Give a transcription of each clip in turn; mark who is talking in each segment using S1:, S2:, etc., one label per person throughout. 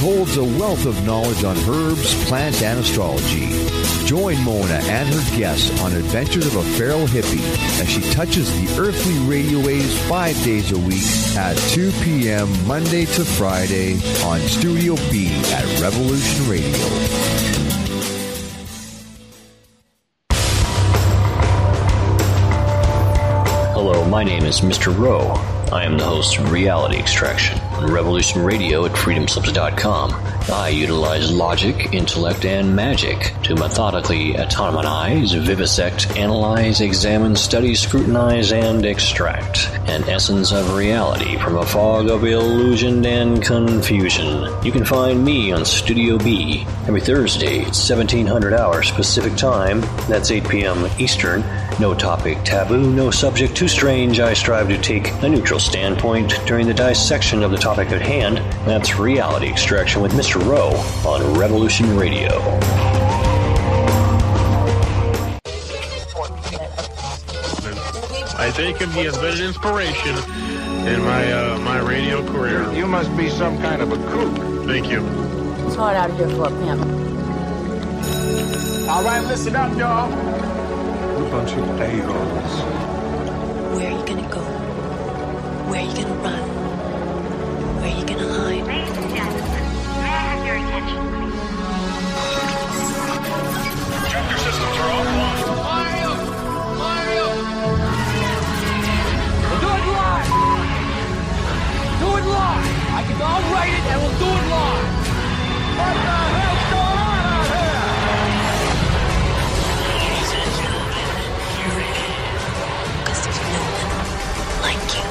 S1: holds a wealth of knowledge on herbs, plants, and astrology. Join Mona and her guests on Adventures of a Feral Hippie as she touches the earthly radio waves 5 days a week at 2 p.m. Monday to Friday on Studio B at Revolution Radio.
S2: Hello, my name is Mr. Rowe. I am the host of Reality Extraction on Revolution Radio at freedomslips.com. I utilize logic, intellect, and magic to methodically atomize, vivisect, analyze, examine, study, scrutinize, and extract an essence of reality from a fog of illusion and confusion. You can find me on Studio B every Thursday at 1700 hours Pacific Time. That's 8 p.m. Eastern. No topic taboo, no subject too strange. I strive to take a neutral standpoint during the dissection of the topic at hand. That's Reality Extraction with Mr. Rowe on Revolution Radio.
S3: I think of me as been an inspiration in my radio career.
S4: You must be some kind of a kook.
S3: Thank you.
S5: It's hard out here for a pimp.
S4: All right, listen up, y'all. We're a bunch of a-holes.
S6: Where are you gonna go? Where are you gonna run? Where are you gonna hide?
S7: Ladies and gentlemen, may I have your attention, please?
S3: Chapter systems are offline.
S8: Mario! We'll do it live! Do it live! I'll write it and we'll do it live! What the hell's going on out here?
S6: Ladies and gentlemen, you're ready. Because there's no one like you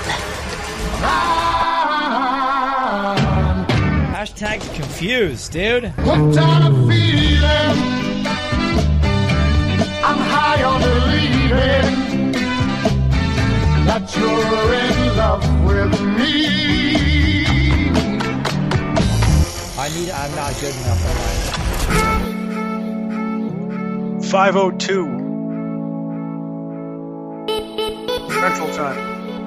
S6: left.
S9: Hashtag confused, dude.
S4: What kind of feeling? I'm high on believing that you're in love with me.
S9: I'm not good enough, am I?
S3: 5:02 Central Time.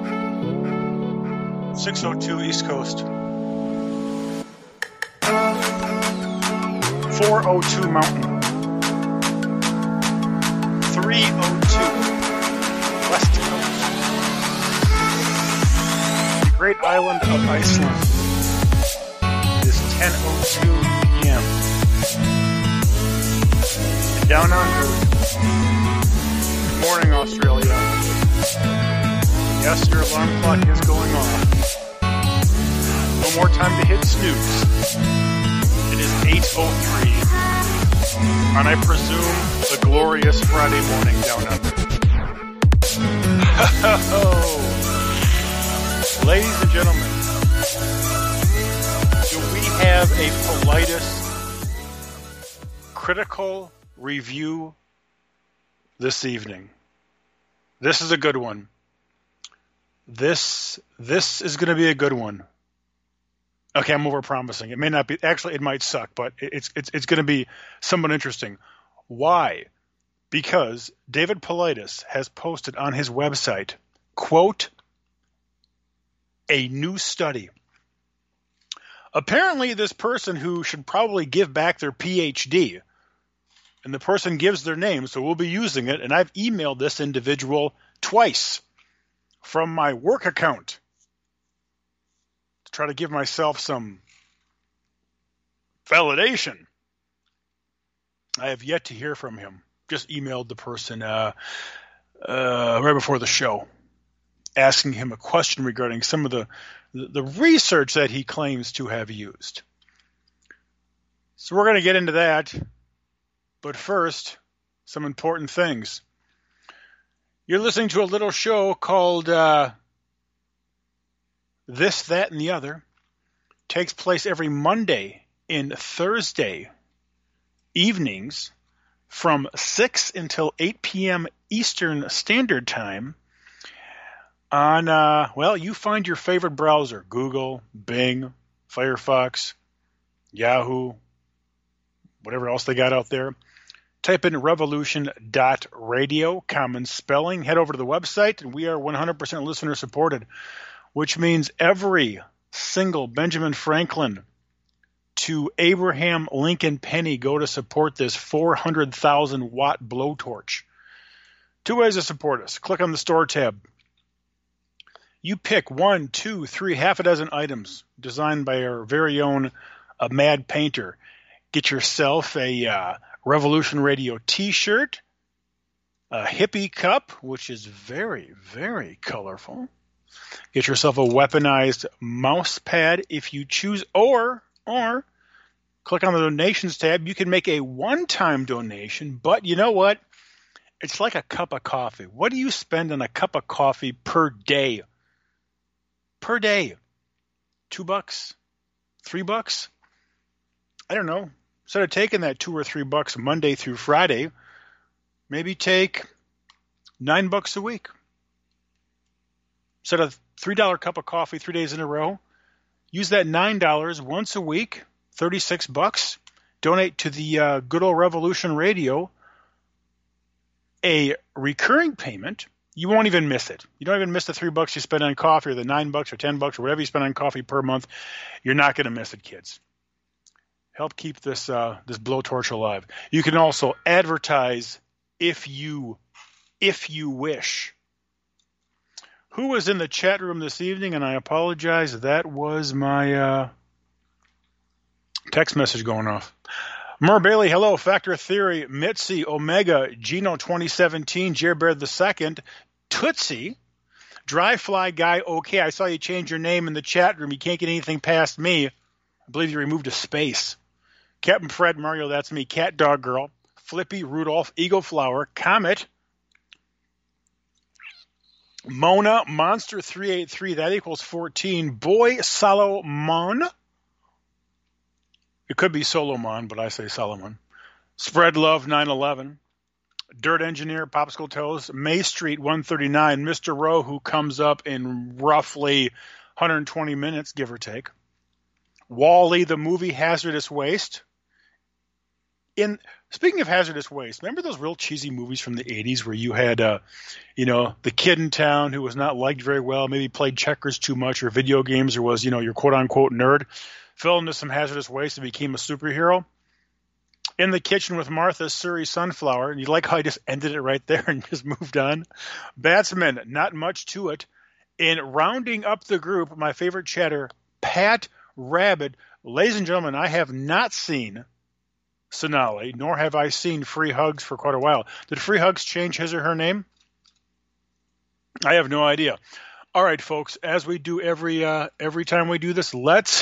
S3: 6:02 East Coast. 4:02 Mountain. 3:02 West Coast. The great island of Iceland is 10:02 p.m. And down under, good morning, Australia. Yes, your alarm clock is going off. No more time to hit snooze. It is 8:03 on, I presume, the glorious Friday morning down under. Ladies and gentlemen, do we have a Politis critical review this evening? This is a good one. This is going to be a good one. Okay, I'm over-promising. It may not be. Actually, it might suck, but it's going to be somewhat interesting. Why? Because David Politis has posted on his website, quote, a new study. Apparently, this person who should probably give back their PhD, and the person gives their name, so we'll be using it, and I've emailed this individual twice from my work account to try to give myself some validation. I have yet to hear from him. Just emailed the person right before the show, asking him a question regarding some of the research that he claims to have used. So we're going to get into that. But first, some important things. You're listening to a little show called This, That, and the Other. Takes place every Monday and Thursday evenings from 6 until 8 p.m. Eastern Standard Time on, you find your favorite browser, Google, Bing, Firefox, Yahoo, whatever else they got out there. Type in revolution.radio, common spelling. Head over to the website, and we are 100% listener supported, which means every single Benjamin Franklin to Abraham Lincoln Penny go to support this 400,000 watt blowtorch? Two ways to support us. Click on the store tab. You pick 1, 2, 3, half a dozen items designed by our very own Mad Painter. Get yourself a Revolution Radio t-shirt, a hippie cup, which is very, very colorful. Get yourself a weaponized mouse pad if you choose, or click on the donations tab. You can make a one-time donation, but you know what? It's like a cup of coffee. What do you spend on a cup of coffee per day? Per day. $2? $3? I don't know. Instead of taking that $2 or $3 Monday through Friday, maybe take $9 a week. Instead of $3 cup of coffee 3 days in a row, use that $9 once a week, $36. Donate to the good old Revolution Radio, a recurring payment. You won't even miss it. You don't even miss the $3 you spend on coffee, or the $9 or $10 or whatever you spend on coffee per month. You're not going to miss it, kids. Help keep this this blowtorch alive. You can also advertise if you wish. Who was in the chat room this evening? And I apologize, that was my text message going off. Mer Bailey, hello. Factor Theory, Mitzi, Omega, Gino 2017, Jerbear II, Tootsie, Dry Fly Guy. Okay, I saw you change your name in the chat room. You can't get anything past me. I believe you removed a space. Captain Fred, Mario, that's me. Cat Dog Girl, Flippy, Rudolph, Eagle Flower, Comet, Mona, Monster 383, that equals 14. Boy Solomon. It could be Solomon, but I say Solomon. Spread Love 911. Dirt Engineer, Popsicle Toes, May Street 139, Mr. Rowe, who comes up in roughly 120 minutes, give or take. Wall-E, the movie Hazardous Waste. Speaking of hazardous waste, remember those real cheesy movies from the 80s where you had, the kid in town who was not liked very well, maybe played checkers too much or video games, or was, your quote-unquote nerd, fell into some hazardous waste and became a superhero? In the Kitchen with Martha, Surrey Sunflower, and you like how I just ended it right there and just moved on. Batsman, not much to it. In rounding up the group, my favorite chatter, Pat Rabbit. Ladies and gentlemen, I have not seen Sonali, nor have I seen Free Hugs for quite a while. Did Free Hugs change his or her name? I have no idea. All right, folks, as we do every time we do this, let's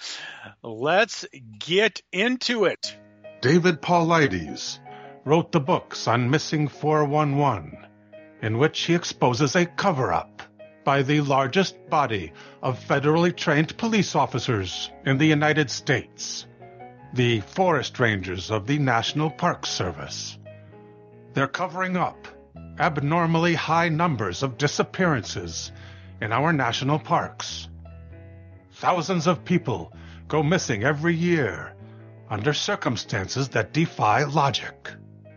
S3: get into it.
S4: David Paulides wrote the books on Missing 411, in which he exposes a cover-up by the largest body of federally trained police officers in the United States, the Forest Rangers of the National Park Service. They're covering up abnormally high numbers of disappearances in our national parks. Thousands of people go missing every year under circumstances that defy logic.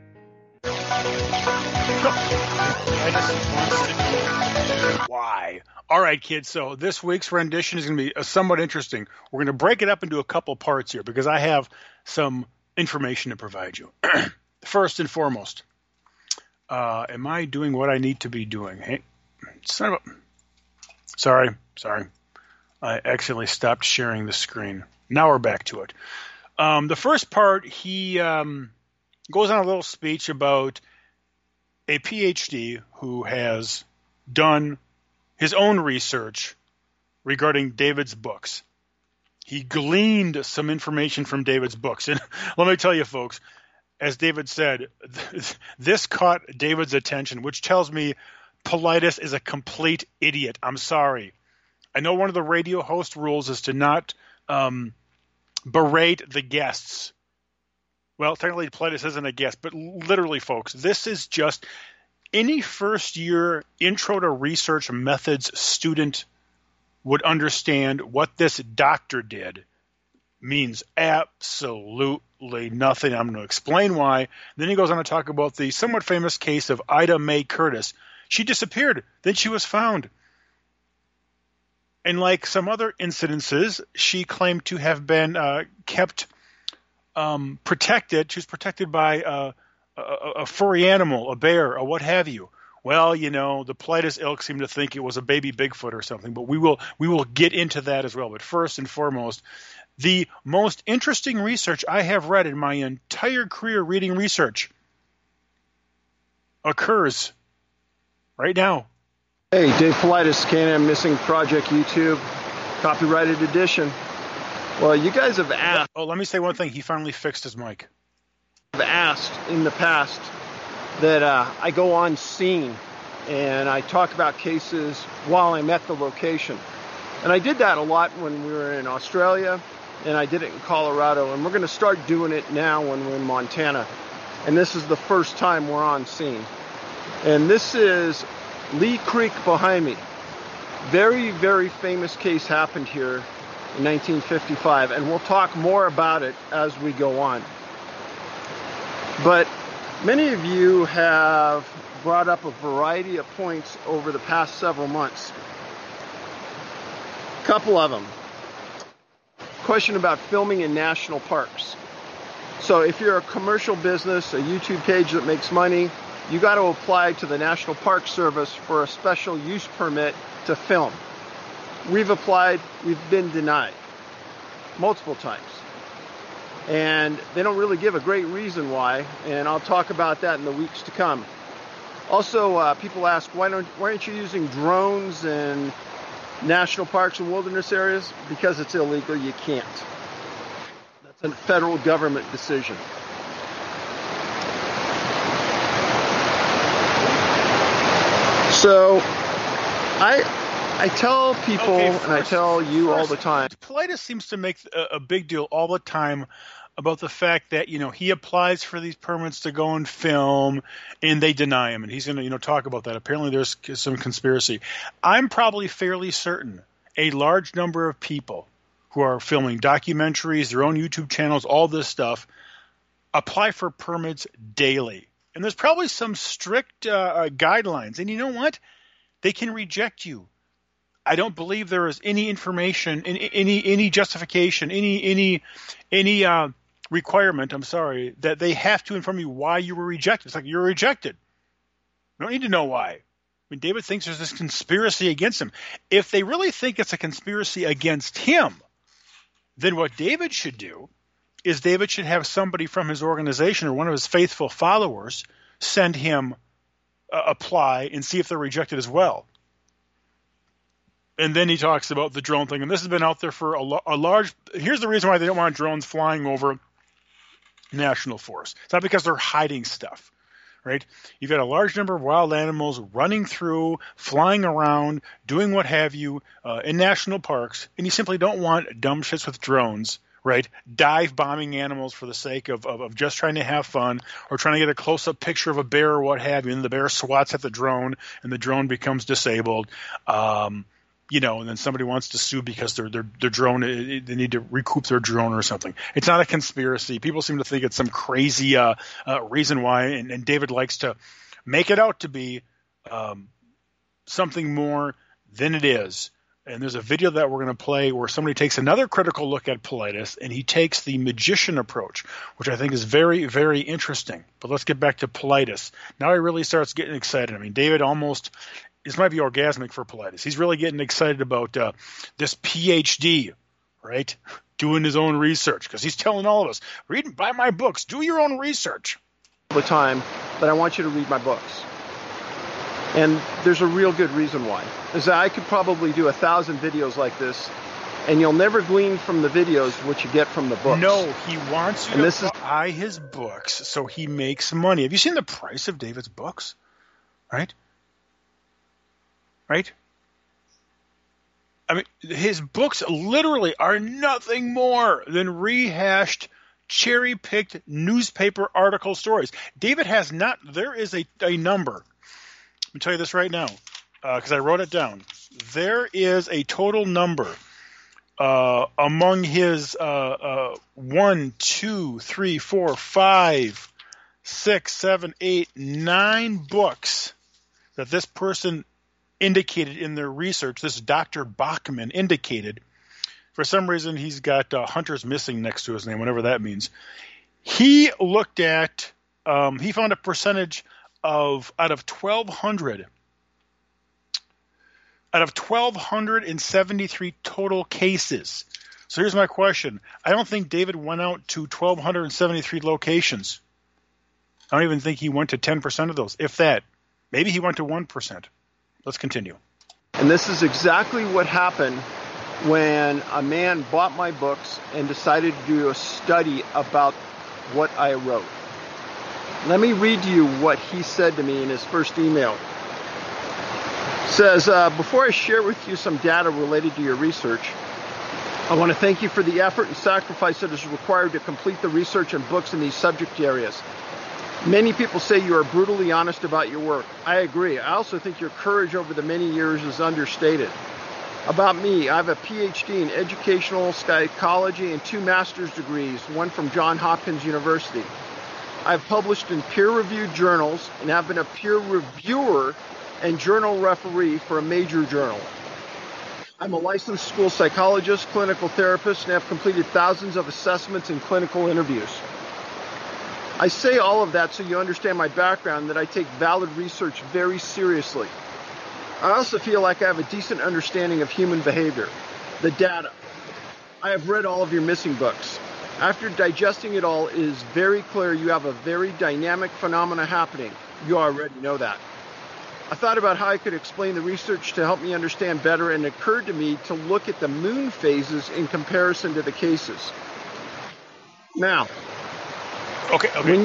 S3: Why? All right, kids, so this week's rendition is going to be somewhat interesting. We're going to break it up into a couple parts here because I have some information to provide you. First and foremost, am I doing what I need to be doing? Hey, son of a... Sorry. I accidentally stopped sharing the screen. Now we're back to it. The first part, he goes on a little speech about a PhD who has done his own research regarding David's books. He gleaned some information from David's books. And let me tell you, folks, as David said, this caught David's attention, which tells me Paulides is a complete idiot. I'm sorry. I know one of the radio host rules is to not berate the guests. Well, technically Paulides isn't a guest, but literally, folks, this is just any first-year intro to research methods student would understand what this doctor did means absolutely nothing. I'm going to explain why. Then he goes on to talk about the somewhat famous case of Ida Mae Curtis. She disappeared. Then she was found. And like some other incidences, she claimed to have been kept protected. She was protected by a furry animal, a bear, or what have you. Well, the Paulides ilk seemed to think it was a baby Bigfoot or something, but we will get into that as well. But first and foremost, the most interesting research I have read in my entire career reading research occurs right now.
S10: Hey, Dave Paulides, Can-Am Missing Project YouTube, copyrighted edition. Well, you guys have asked.
S3: Oh, let me say one thing. He finally fixed his mic.
S10: I've asked in the past that I go on scene and I talk about cases while I'm at the location. And I did that a lot when we were in Australia, and I did it in Colorado, and we're going to start doing it now when we're in Montana. And this is the first time we're on scene. And this is Lee Creek behind me. Very, very famous case happened here in 1955, and we'll talk more about it as we go on. But many of you have brought up a variety of points over the past several months. A couple of them. Question about filming in national parks. So if you're a commercial business, a YouTube page that makes money, you got to apply to the National Park Service for a special use permit to film. We've applied, we've been denied multiple times. And they don't really give a great reason why, and I'll talk about that in the weeks to come. Also, people ask, why aren't you using drones in national parks and wilderness areas? Because it's illegal, you can't. That's a federal government decision. So, I tell people, and I tell you all the time.
S3: Paulides seems to make a big deal all the time about the fact that, he applies for these permits to go and film, and they deny him, and he's going to, talk about that. Apparently there's some conspiracy. I'm probably fairly certain a large number of people who are filming documentaries, their own YouTube channels, all this stuff, apply for permits daily. And there's probably some strict guidelines. And you know what? They can reject you. I don't believe there is any information, any justification, any requirement, that they have to inform you why you were rejected. It's like, you're rejected. You don't need to know why. I mean, David thinks there's this conspiracy against him. If they really think it's a conspiracy against him, then what David should do is David should have somebody from his organization or one of his faithful followers send him apply and see if they're rejected as well. And then he talks about the drone thing. And this has been out there for a large – here's the reason why they don't want drones flying over national forests. It's not because they're hiding stuff, right? You've got a large number of wild animals running through, flying around, doing what have you in national parks, and you simply don't want dumb shits with drones, right? Dive bombing animals for the sake of just trying to have fun or trying to get a close-up picture of a bear or what have you, and the bear swats at the drone and the drone becomes disabled. And then somebody wants to sue because their drone, they need to recoup their drone or something. It's not a conspiracy. People seem to think it's some crazy reason why, and David likes to make it out to be something more than it is. And there's a video that we're going to play where somebody takes another critical look at Paulides, and he takes the magician approach, which I think is very, very interesting. But let's get back to Paulides. Now he really starts getting excited. I mean, David almost – this might be orgasmic for Paulides. He's really getting excited about this PhD, right? Doing his own research, because he's telling all of us, buy my books, do your own research.
S10: All the time, but I want you to read my books. And there's a real good reason why. Is that I could probably do 1,000 videos like this, and you'll never glean from the videos what you get from the books.
S3: No, he wants you to buy his books so he makes money. Have you seen the price of David's books? Right? Right? I mean, his books literally are nothing more than rehashed, cherry-picked newspaper article stories. David has not – there is a number. Let me tell you this right now because I wrote it down. There is a total number among his 1, 2, 3, 4, 5, 6, 7, 8, 9 books that this person indicated in their research, this Dr. Bachman indicated, for some reason he's got Hunters Missing next to his name, whatever that means. He looked at, he found a percentage of, out of 1,273 total cases. So here's my question. I don't think David went out to 1,273 locations. I don't even think he went to 10% of those, if that. Maybe he went to 1%. Let's continue.
S10: And this is exactly what happened when a man bought my books and decided to do a study about what I wrote. Let me read to you what he said to me in his first email. It says, before I share with you some data related to your research, I want to thank you for the effort and sacrifice that is required to complete the research and books in these subject areas. Many people say you are brutally honest about your work. I agree. I also think your courage over the many years is understated. About me, I have a PhD in educational psychology and 2 master's degrees, one from Johns Hopkins University. I've published in peer-reviewed journals and have been a peer reviewer and journal referee for a major journal. I'm a licensed school psychologist, clinical therapist, and have completed thousands of assessments and clinical interviews. I say all of that so you understand my background, that I take valid research very seriously. I also feel like I have a decent understanding of human behavior, the data. I have read all of your missing books. After digesting it all, it is very clear you have a very dynamic phenomena happening. You already know that. I thought about how I could explain the research to help me understand better, and it occurred to me to look at the moon phases in comparison to the cases. Now,
S3: Okay.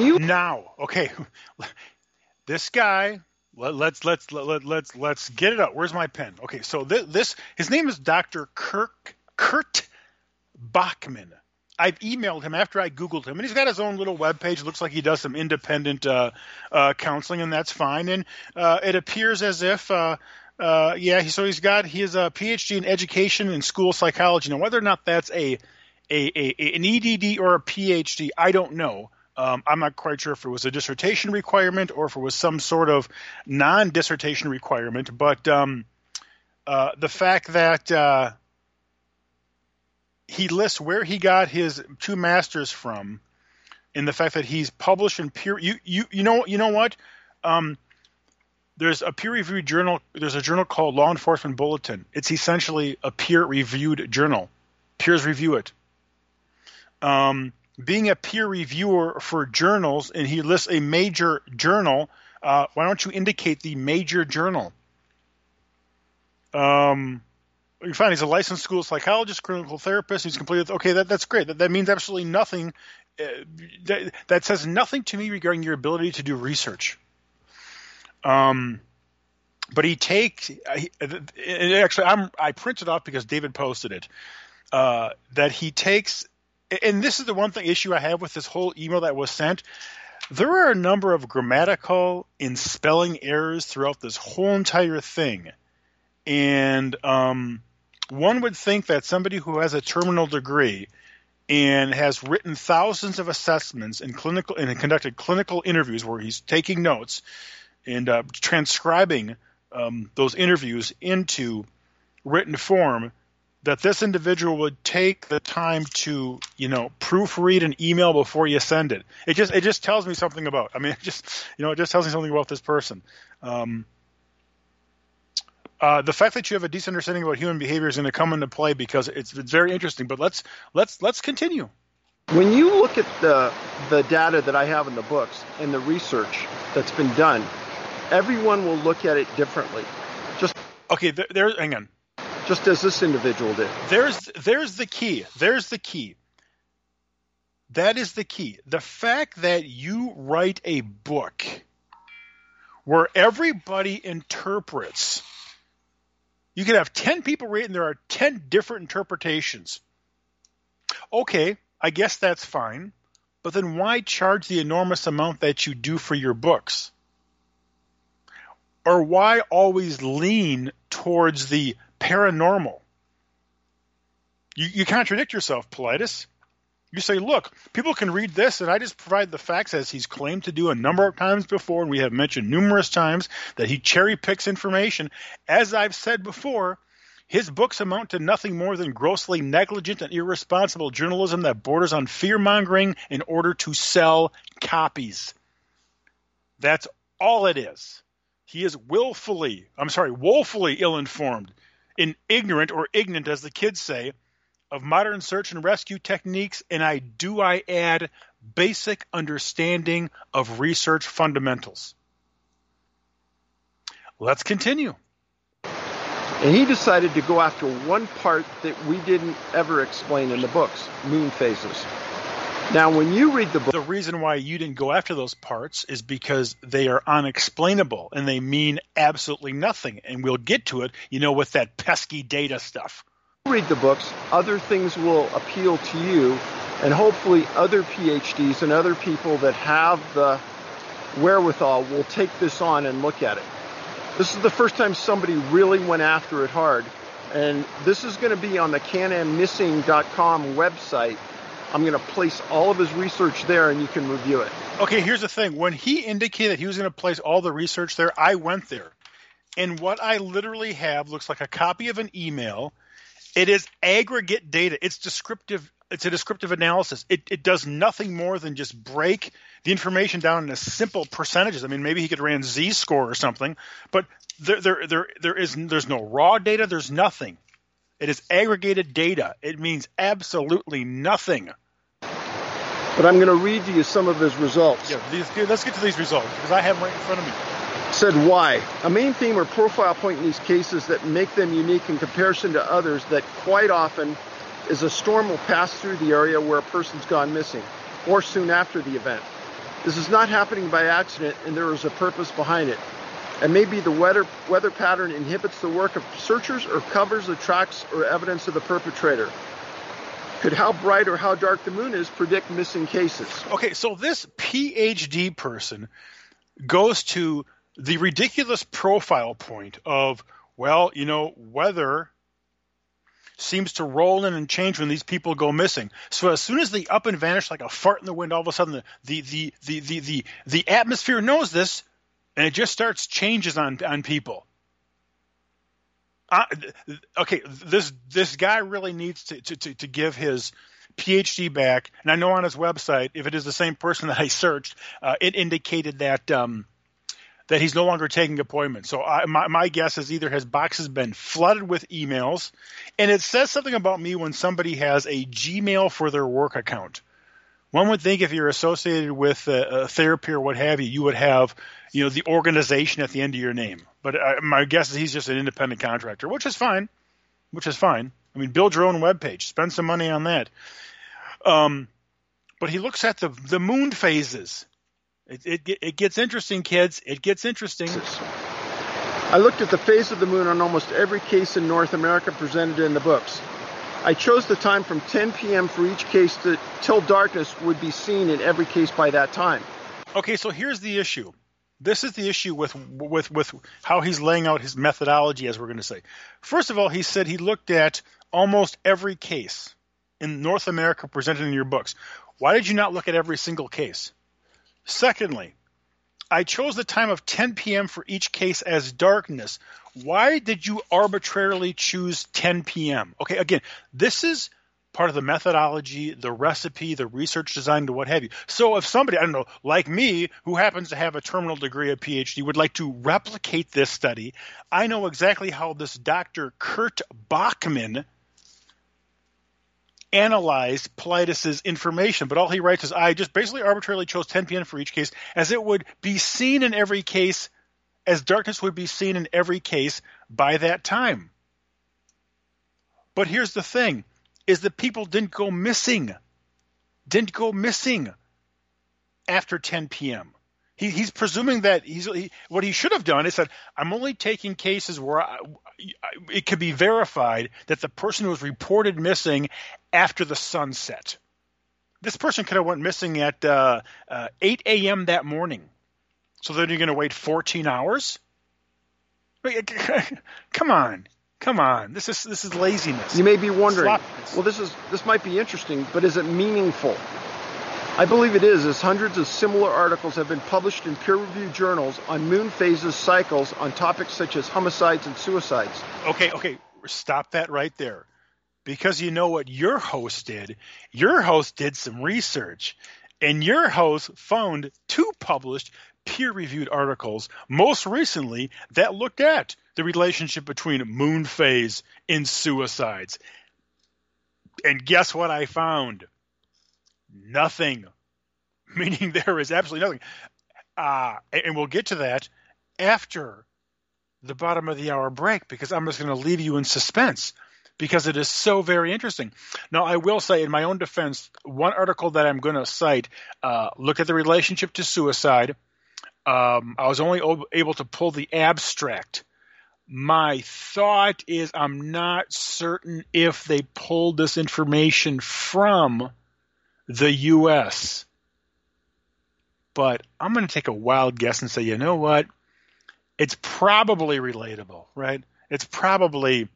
S3: This guy, let's get it out. Where's my pen? Okay, so his name is Dr. Kurt Bachman. I've emailed him after I Googled him, and he's got his own little webpage. Looks like he does some independent counseling, and that's fine. And it appears as if, so he's got his PhD in education and school psychology. Now, whether or not that's an EDD or a PhD, I don't know. I'm not quite sure if it was a dissertation requirement or if it was some sort of non-dissertation requirement. But the fact that he lists where he got his 2 masters from, and the fact that he's published in peer, you know what? There's a peer-reviewed journal. There's a journal called Law Enforcement Bulletin. It's essentially a peer-reviewed journal. Peers review it. Being a peer reviewer for journals, and he lists a major journal, why don't you indicate the major journal? You find he's a licensed school psychologist, clinical therapist. He's completed. Okay, that's great. That means absolutely nothing. That says nothing to me regarding your ability to do research. But he takes. Actually, I printed off because David posted it. That he takes. And this is the one issue I have with this whole email that was sent. There are a number of grammatical and spelling errors throughout this whole entire thing. And one would think that somebody who has a terminal degree and has written thousands of assessments and conducted clinical interviews where he's taking notes and transcribing those interviews into written form, that this individual would take the time to, proofread an email before you send it. It just tells me something about. It just tells me something about this person. The fact that you have a decent understanding about human behavior is going to come into play because it's very interesting. But let's continue.
S10: When you look at the data that I have in the books and the research that's been done, everyone will look at it differently.
S3: Hang on.
S10: Just as this individual did.
S3: There's the key. There's the key. That is the key. The fact that you write a book where everybody interprets. You could have 10 people read it and there are 10 different interpretations. Okay, I guess that's fine. But then why charge the enormous amount that you do for your books? Or why always lean towards the paranormal? You contradict yourself, Politis. You say, look, people can read this, and I just provide the facts as he's claimed to do a number of times before, and we have mentioned numerous times that he cherry-picks information. As I've said before, his books amount to nothing more than grossly negligent and irresponsible journalism that borders on fear-mongering in order to sell copies. That's all it is. He is woefully ill-informed, ignorant, or ignorant, as the kids say, of modern search and rescue techniques, and I add basic understanding of research fundamentals. Let's continue.
S10: And he decided to go after one part that we didn't ever explain in the books, moon phases. Now, when you read the book...
S3: The reason why you didn't go after those parts is because they are unexplainable, and they mean absolutely nothing. And we'll get to it, with that pesky data stuff.
S10: Read the books, other things will appeal to you, and hopefully other PhDs and other people that have the wherewithal will take this on and look at it. This is the first time somebody really went after it hard, and this is going to be on the CanAmMissing.com website. I'm going to place all of his research there, and you can review it.
S3: Okay, here's the thing. When he indicated he was going to place all the research there, I went there. And what I literally have looks like a copy of an email. It is aggregate data. It's descriptive. It's a descriptive analysis. It does nothing more than just break the information down into simple percentages. I mean, maybe he could ran Z-score or something, but there's no raw data. There's nothing. It is aggregated data. It means absolutely nothing.
S10: But I'm going to read to you some of his results.
S3: Yeah, let's get to these results because I have them right in front of me.
S10: Said why. A main theme or profile point in these cases that make them unique in comparison to others that quite often is a storm will pass through the area where a person's gone missing or soon after the event. This is not happening by accident and there is a purpose behind it. And maybe the weather pattern inhibits the work of searchers or covers the tracks or evidence of the perpetrator. Could how bright or how dark the moon is predict missing cases?
S3: Okay, so this PhD person goes to the ridiculous profile point of, weather seems to roll in and change when these people go missing. So as soon as they up and vanish like a fart in the wind, all of a sudden the atmosphere knows this, and it just starts changes on people. Okay, this guy really needs to give his PhD back. And I know on his website, if it is the same person that I searched, it indicated that he's no longer taking appointments. So my guess is either his box has been flooded with emails, and it says something about me when somebody has a Gmail for their work account. One would think if you're associated with therapy or what have you, you would have the organization at the end of your name. But my guess is he's just an independent contractor, which is fine. I mean, build your own webpage. Spend some money on that. But he looks at the moon phases. It gets interesting, kids. It gets interesting.
S10: I looked at the phase of the moon on almost every case in North America presented in the books. I chose the time from 10 p.m. for each case till darkness would be seen in every case by that time.
S3: Okay, so here's the issue. This is the issue with how he's laying out his methodology, as we're going to say. First of all, he said he looked at almost every case in North America presented in your books. Why did you not look at every single case? Secondly, I chose the time of 10 p.m. for each case as darkness. Why did you arbitrarily choose 10 p.m.? Okay, again, this is part of the methodology, the recipe, the research design, to what have you. So if somebody, like me, who happens to have a terminal degree, a PhD, would like to replicate this study, I know exactly how this Dr. Kurt Bachman analyzed Paulides' information, but all he writes is, I just basically arbitrarily chose 10 p.m. for each case, as it would be seen in every case, as darkness would be seen in every case by that time. But here's the thing, is that people didn't go missing after 10 p.m. He's presuming that what he should have done is said, I'm only taking cases where it could be verified that the person was reported missing after the sun set. This person could have went missing at 8 a.m. that morning. So then you're going to wait 14 hours? Come on. Come on, this is laziness.
S10: You may be wondering,
S3: Sloppiness.
S10: well, this might be interesting, but is it meaningful? I believe it is, as hundreds of similar articles have been published in peer-reviewed journals on moon phases cycles on topics such as homicides and suicides.
S3: Okay, stop that right there. Because you know what your host did? Your host did some research, and your host found 2 published peer-reviewed articles, most recently, that looked at the relationship between moon phase and suicides. And guess what I found? Nothing. Meaning there is absolutely nothing. And we'll get to that after the bottom of the hour break, because I'm just going to leave you in suspense because it is so very interesting. Now, I will say in my own defense, one article that I'm going to cite, look at the relationship to suicide. I was only able to pull the abstract. My thought is I'm not certain if they pulled this information from the U.S., but I'm going to take a wild guess and say, you know what? It's probably relatable, right? It's probably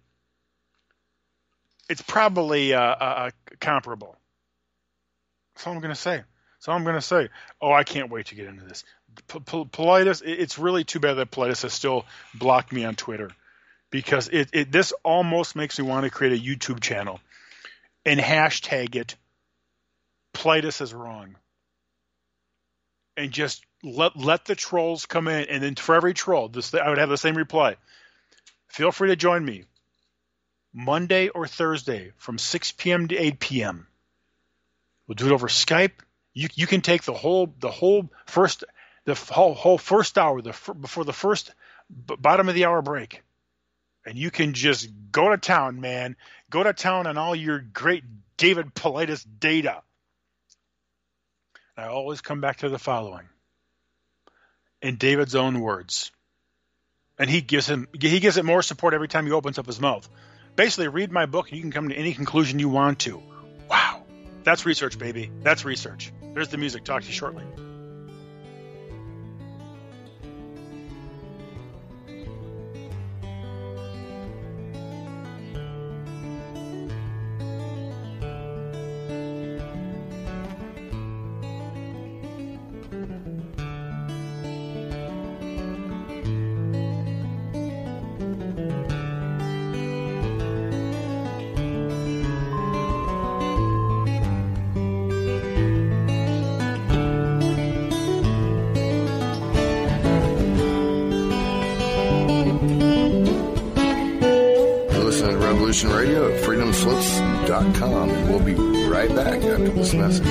S3: comparable. That's all I'm going to say. Oh, I can't wait to get into this. Paulides, it's really too bad that Paulides has still blocked me on Twitter, because this almost makes me want to create a YouTube channel and hashtag it Paulides is wrong, and just let the trolls come in, and then for every troll, I would have the same reply. Feel free to join me Monday or Thursday from 6 p.m. to 8 p.m. We'll do it over Skype. You can take the whole first hour before the first bottom of the hour break, and you can just go to town, man. Go to town on all your great David Paulides data. I always come back to the following, in David's own words, and he gives it more support every time he opens up his mouth. Basically, read my book and you can come to any conclusion you want to. Wow, that's research, baby. That's research. There's the music. Talk to you shortly.
S11: Radio at freedomslips.com, and we'll be right back after this message.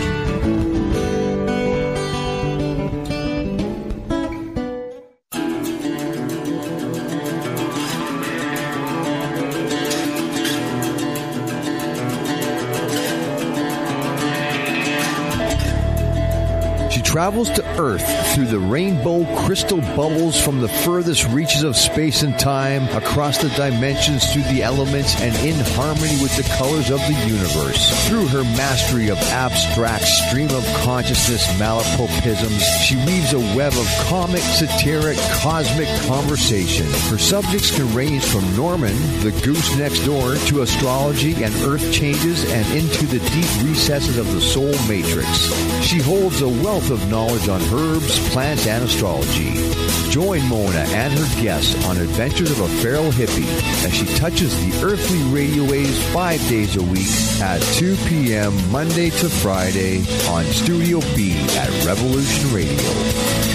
S1: Travels to Earth through the rainbow crystal bubbles from the furthest reaches of space and time, across the dimensions, through the elements, and in harmony with the colors of the universe. Through her mastery of abstract stream of consciousness malapropisms, she weaves a web of comic, satiric, cosmic conversation. Her subjects can range from Norman, the goose next door, to astrology and earth changes, and into the deep recesses of the soul matrix. She holds a wealth of knowledge on herbs, plants, and astrology. Join Mona and her guests on adventures of a feral hippie as she touches the earthly radio waves 5 days a week at 2 p.m. Monday to Friday on Studio B at Revolution Radio.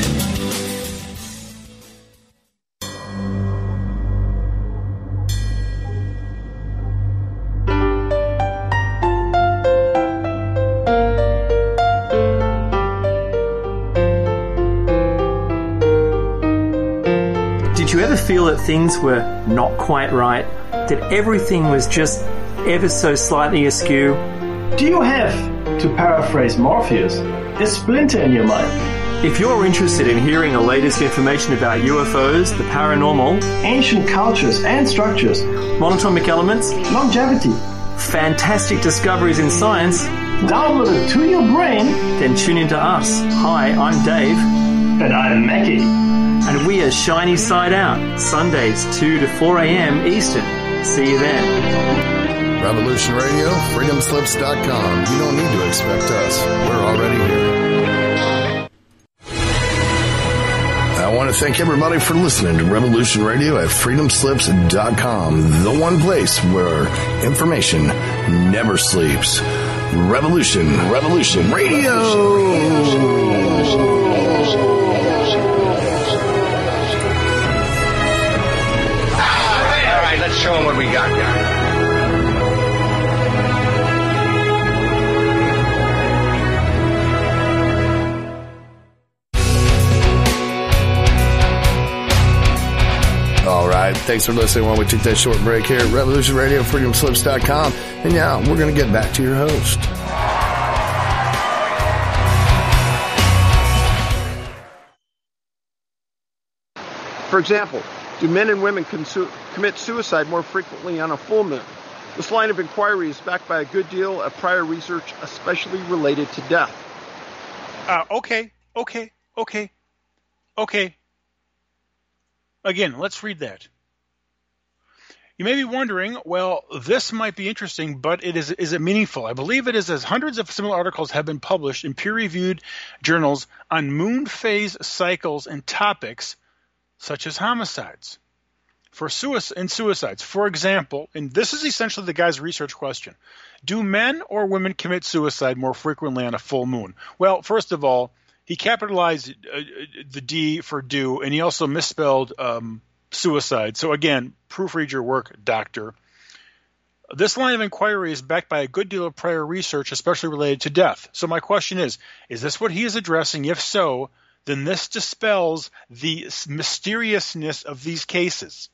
S12: Feel that things were not quite right, that everything was just ever so slightly askew?
S13: Do you have, to paraphrase Morpheus, a splinter in your mind?
S12: If you're interested in hearing the latest information about UFOs, the paranormal,
S13: ancient cultures and structures,
S12: monatomic elements,
S13: longevity,
S12: fantastic discoveries in science,
S13: downloaded to your brain,
S12: then tune into us. Hi, I'm Dave.
S13: And I'm Mackie.
S12: And we are Shiny Side Out, Sundays 2 to 4 a.m. Eastern, See you then.
S11: Revolution Radio, freedomslips.com. You don't need to expect us. We're already here. I want to thank everybody for listening to Revolution Radio at freedomslips.com, the one place where information never sleeps. Revolution Radio.
S14: All right, let's show them what we got here.
S11: All right, thanks for listening while we took that short break here at Revolution Radio, freedomslips.com. And now we're going to get back to your host.
S10: For example, do men and women commit suicide more frequently on a full moon? This line of inquiry is backed by a good deal of prior research, especially related to death.
S3: Okay. Again, let's read that. You may be wondering, well, this might be interesting, but is it meaningful? I believe it is, as hundreds of similar articles have been published in peer-reviewed journals on moon phase cycles and topics such as homicides and suicides. For example, and this is essentially the guy's research question, do men or women commit suicide more frequently on a full moon? Well, first of all, he capitalized the D for do, and he also misspelled suicide. So again, proofread your work, doctor. This line of inquiry is backed by a good deal of prior research, especially related to death. So my question is this what he is addressing? If so, then this dispels the mysteriousness of these cases.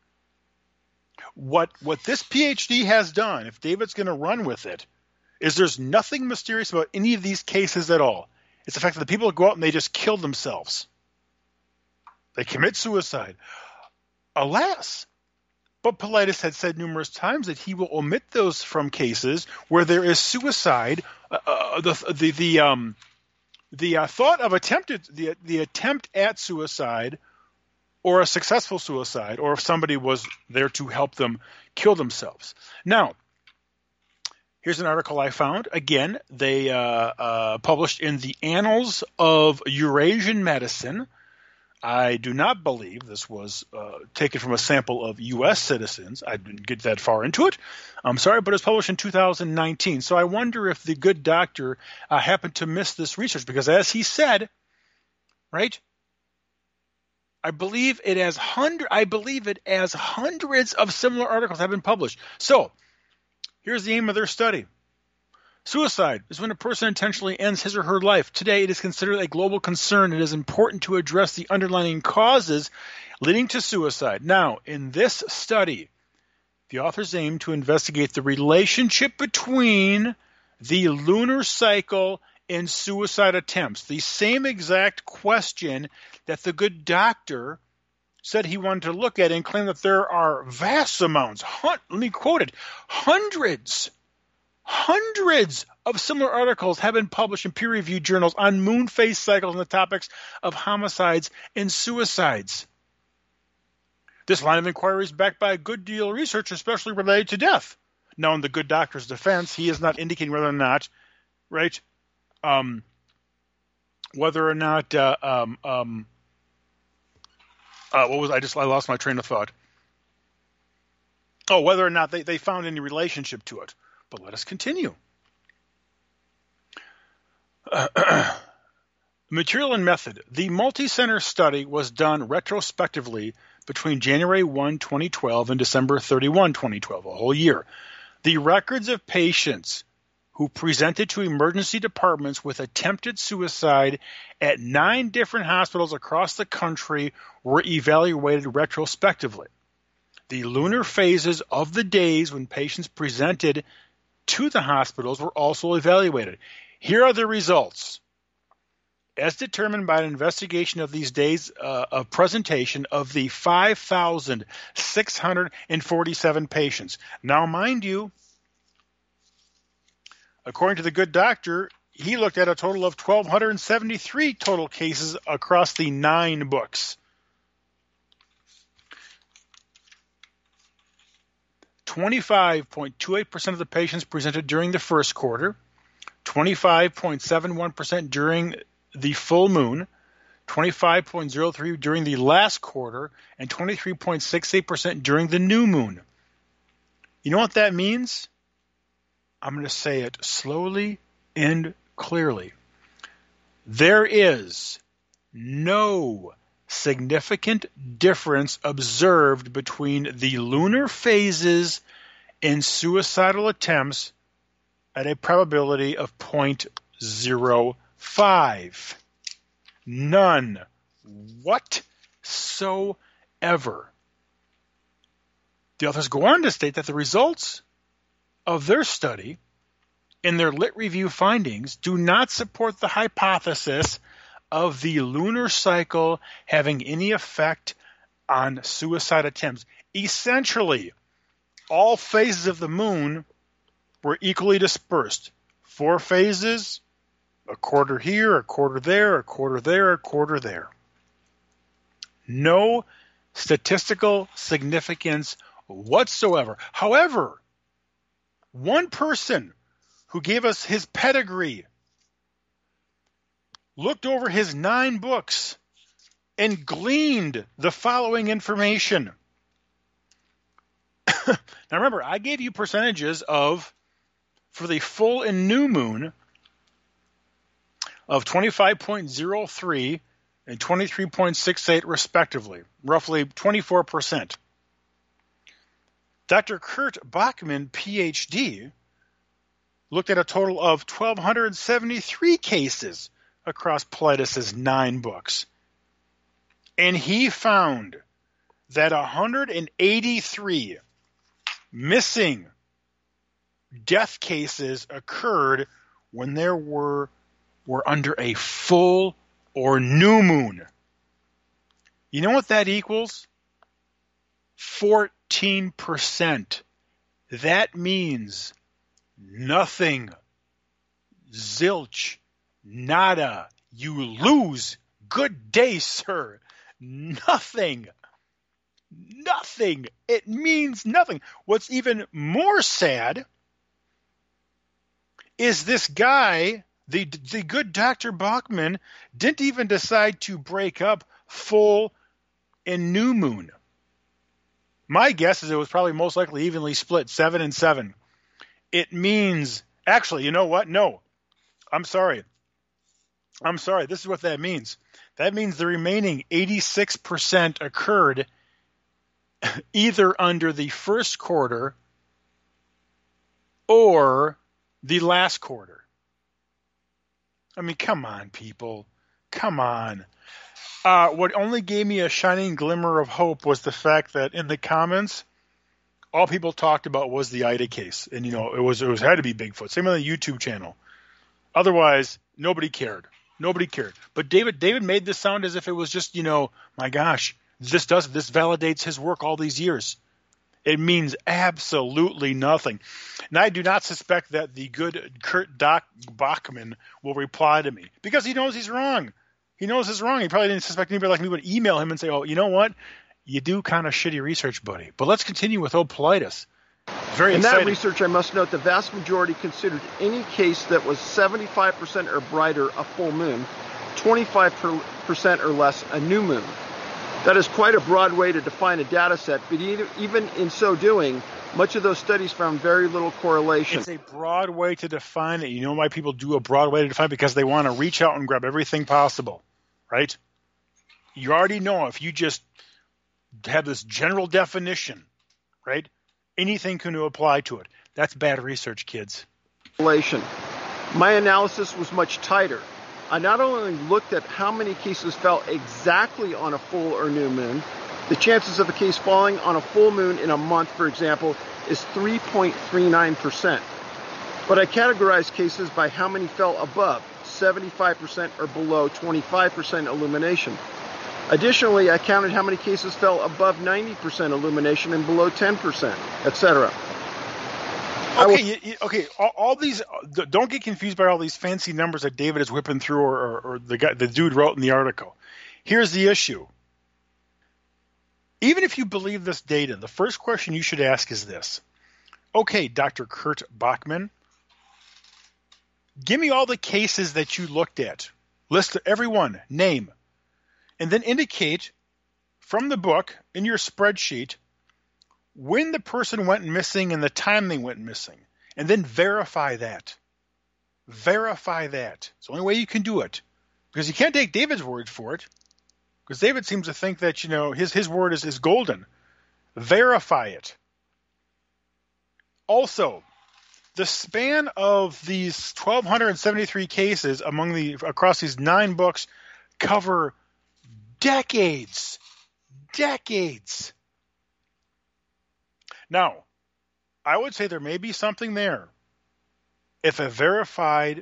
S3: What this PhD has done, if David's going to run with it, is there's nothing mysterious about any of these cases at all. It's the fact that the people go out and they just kill themselves. They commit suicide. Alas, but Paulides had said numerous times that he will omit those from cases where there is suicide. The thought of the attempt at suicide, or a successful suicide, or if somebody was there to help them kill themselves. Now, here's an article I found. Again, they published in the Annals of Eurasian Medicine. I do not believe this was taken from a sample of U.S. citizens. I didn't get that far into it. I'm sorry, but it was published in 2019. So I wonder if the good doctor happened to miss this research, because as he said, right, I believe it as hundreds of similar articles have been published. So here's the aim of their study. Suicide is when a person intentionally ends his or her life. Today, it is considered a global concern. It is important to address the underlying causes leading to suicide. Now, in this study, the authors aim to investigate the relationship between the lunar cycle and suicide attempts. The same exact question that the good doctor said he wanted to look at, and claimed that there are vast amounts, let me quote it, hundreds of similar articles have been published in peer-reviewed journals on moon phase cycles and the topics of homicides and suicides. This line of inquiry is backed by a good deal of research, especially related to death. Now, in the good doctor's defense, he is not indicating whether or not, right, whether or not, I lost my train of thought. Oh, whether or not they found any relationship to it. But let us continue. Material and method. The multi-center study was done retrospectively between January 1, 2012 and December 31, 2012, a whole year. The records of patients who presented to emergency departments with attempted suicide at 9 different hospitals across the country were evaluated retrospectively. The lunar phases of the days when patients presented to the hospitals were also evaluated. Here are the results. As determined by an investigation of these days of presentation of the 5,647 patients. Now, mind you, according to the good doctor, he looked at a total of 1,273 total cases across the 9 books. 25.28% of the patients presented during the first quarter, 25.71% during the full moon, 25.03% during the last quarter, and 23.68% during the new moon. You know what that means? I'm going to say it slowly and clearly. There is no significant difference observed between the lunar phases in suicidal attempts at a probability of 0.05. None whatsoever. The authors go on to state that the results of their study in their Lit Review findings do not support the hypothesis of the lunar cycle having any effect on suicide attempts. Essentially, all phases of the moon were equally dispersed. 4 phases, a quarter here, a quarter there, a quarter there, a quarter there. No statistical significance whatsoever. However, one person who gave us his pedigree looked over his 9 books and gleaned the following information. Now remember, I gave you percentages for the full and new moon of 25.03 and 23.68 respectively, roughly 24%. Dr. Kurt Bachman, PhD, looked at a total of 1,273 cases across Paulides' 9 books. And he found that 183 missing death cases occurred when there were under a full or new moon. You know what that equals? 14%. That means nothing. Zilch. Nada. You lose. Good day, sir. Nothing. Nothing. It means nothing. What's even more sad is this guy, the good Dr. Bachman, didn't even decide to break up full and new moon. My guess is it was probably most likely evenly split, 7 and 7. It means, actually, you know what? No. I'm sorry. This is what that means. That means the remaining 86% occurred either under the first quarter or the last quarter. I mean, come on, people. Come on. What only gave me a shining glimmer of hope was the fact that in the comments, all people talked about was the Ida case. And, it had to be Bigfoot. Same on the YouTube channel. Otherwise, nobody cared. Nobody cared. But David made this sound as if it was just, my gosh, this validates his work all these years. It means absolutely nothing. And I do not suspect that the good Kurt Bachman will reply to me because he knows he's wrong. He knows he's wrong. He probably didn't suspect anybody like me would email him and say, oh, you know what? You do kind of shitty research, buddy. But let's continue with old Paulides. Very exciting.
S10: In that research, I must note the vast majority considered any case that was 75% or brighter a full moon, 25% or less a new moon. That is quite a broad way to define a data set, but even in so doing, much of those studies found very little correlation.
S3: It's a broad way to define it. You know why people do a broad way to define it? Because they want to reach out and grab everything possible, right? You already know if you just have this general definition, right? Anything can apply to it. That's bad research, kids.
S10: My analysis was much tighter. I not only looked at how many cases fell exactly on a full or new moon, the chances of a case falling on a full moon in a month, for example, is 3.39%. But I categorized cases by how many fell above 75% or below 25% illumination. Additionally, I counted how many cases fell above 90% illumination and below 10%, etc.
S3: Okay. All these. Don't get confused by all these fancy numbers that David is whipping through, or the dude wrote in the article. Here's the issue. Even if you believe this data, the first question you should ask is this: Okay, Dr. Kurt Bachman, give me all the cases that you looked at. List everyone, name, and then indicate from the book in your spreadsheet when the person went missing and the time they went missing, and then verify that. Verify that. It's the only way you can do it, because you can't take David's word for it, because David seems to think that, his word is golden. Verify it. Also, the span of these 1,273 cases across these 9 books cover decades. Decades. Now, I would say there may be something there. If a verified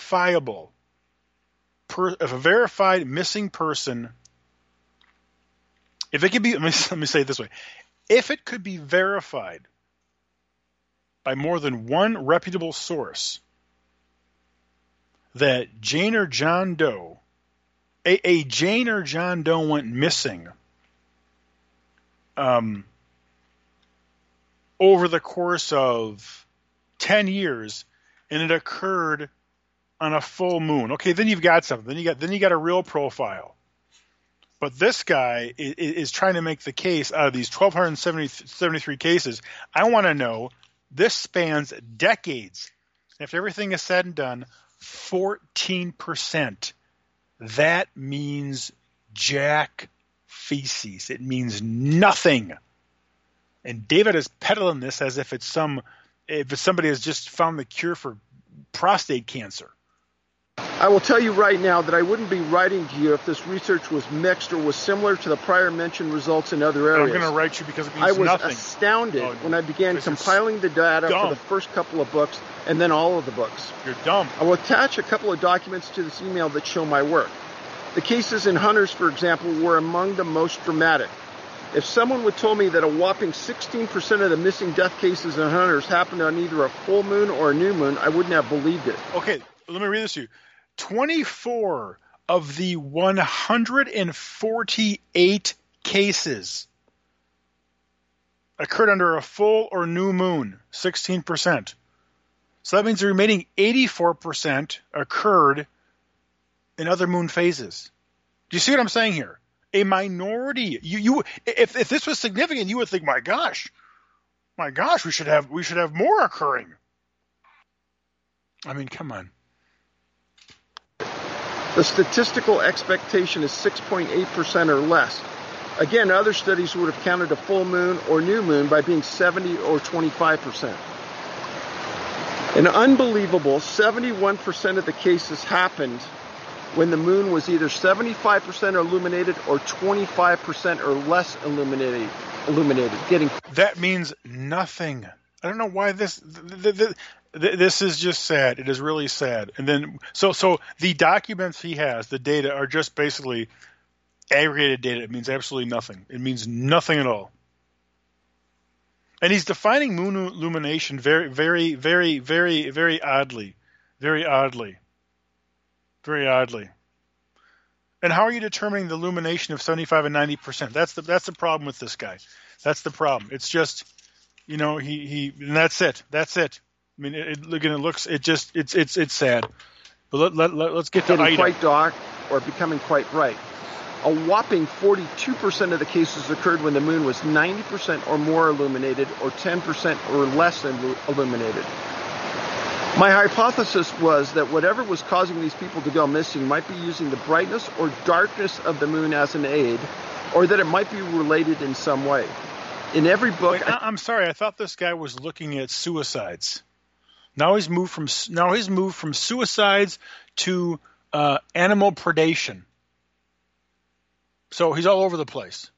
S3: missing person, if it could be, let me say it this way, if it could be verified by more than one reputable source that Jane or John Doe, a Jane or John Doe went missing over the course of 10 years, and it occurred on a full moon. Okay, then you've got something. Then you got a real profile. But this guy is trying to make the case out of these 1,273 cases. I want to know, this spans decades. After everything is said and done, 14%. That means jack feces. It means nothing. And David is peddling this as if somebody has just found the cure for prostate cancer.
S10: I will tell you right now that I wouldn't be writing to you if this research was mixed or was similar to the prior mentioned results in other areas.
S3: I'm going to write you because it means
S10: I
S3: nothing.
S10: was astounded when I began compiling the data for the first couple of books and then all of the books.
S3: You're dumb.
S10: I will attach a couple of documents to this email that show my work. The cases in Hunters, for example, were among the most dramatic. If someone would told me that a whopping 16% of the missing death cases in Hunters happened on either a full moon or a new moon, I wouldn't have believed it.
S3: Okay, let me read this to you. 24 of the 148 cases occurred under a full or new moon, 16%. So that means the remaining 84% occurred in other moon phases. Do you see what I'm saying here? A minority. If this was significant, you would think, my gosh, we should have more occurring. I mean, come on.
S10: The statistical expectation is 6.8% or less. Again, other studies would have counted a full moon or new moon by being 70 or 25%. An unbelievable 71% of the cases happened when the moon was either 75% illuminated or 25% or less illuminated.
S3: That means nothing. I don't know why this is just sad. It is really sad. And then so the documents he has, the data, are just basically aggregated data. It means absolutely nothing. It means nothing at all. And he's defining moon illumination very, very, very, very, very oddly. Very oddly. Very oddly. And how are you determining the illumination of 75 and 90%? That's the problem with this guy. That's the problem. It's just, he and that's it. That's it. I mean, it's sad. But let's get to
S10: getting quite dark or becoming quite bright. A whopping 42% of the cases occurred when the moon was 90% or more illuminated, or 10% or less illuminated. My hypothesis was that whatever was causing these people to go missing might be using the brightness or darkness of the moon as an aid, or that it might be related in some way. In every book...
S3: Wait, I'm sorry, I thought this guy was looking at suicides. Now he's moved from suicides to animal predation. So he's all over the place.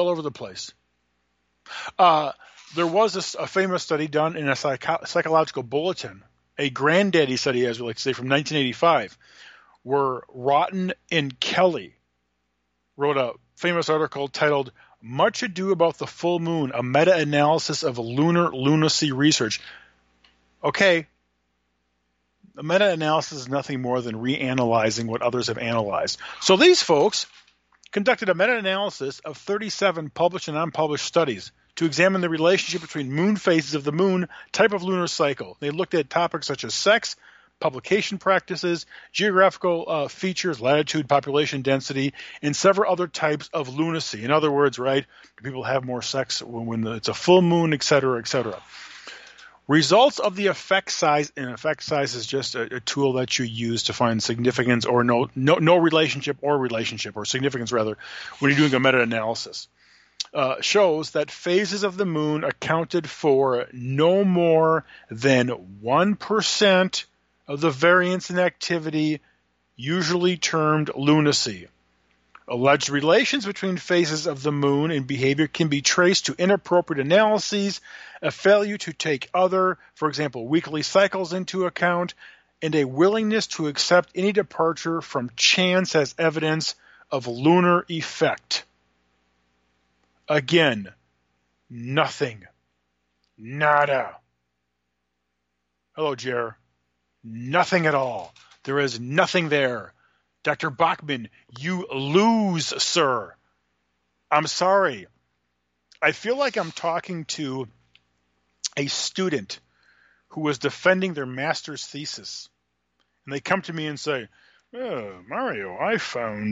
S3: There was a famous study done in a psychological bulletin, a granddaddy study, as we like to say, from 1985, where Rotten and Kelly wrote a famous article titled "Much Ado About the Full Moon, a Meta-Analysis of Lunar Lunacy Research." Okay, a meta-analysis is nothing more than reanalyzing what others have analyzed. So these folks conducted a meta-analysis of 37 published and unpublished studies. to examine the relationship between moon phases of the moon type of lunar cycle. They looked at topics such as sex, publication practices, geographical features, latitude, population density, and several other types of lunacy. In other words, right, do people have more sex when it's a full moon, et cetera, et cetera. Results of the effect size, and effect size is just a tool that you use to find significance or no relationship or significance rather when you're doing a meta-analysis. Shows that phases of the moon accounted for no more than 1% of the variance in activity, usually termed lunacy. Alleged relations between phases of the moon and behavior can be traced to inappropriate analyses, a failure to take other, for example, weekly cycles into account, and a willingness to accept any departure from chance as evidence of lunar effect. Again, nothing. Nada. Hello, Jer. Nothing at all. There is nothing there. Dr. Bachman, you lose, sir. I'm sorry. I feel like I'm talking to a student who was defending their master's thesis. And they come to me and say, Mario, I found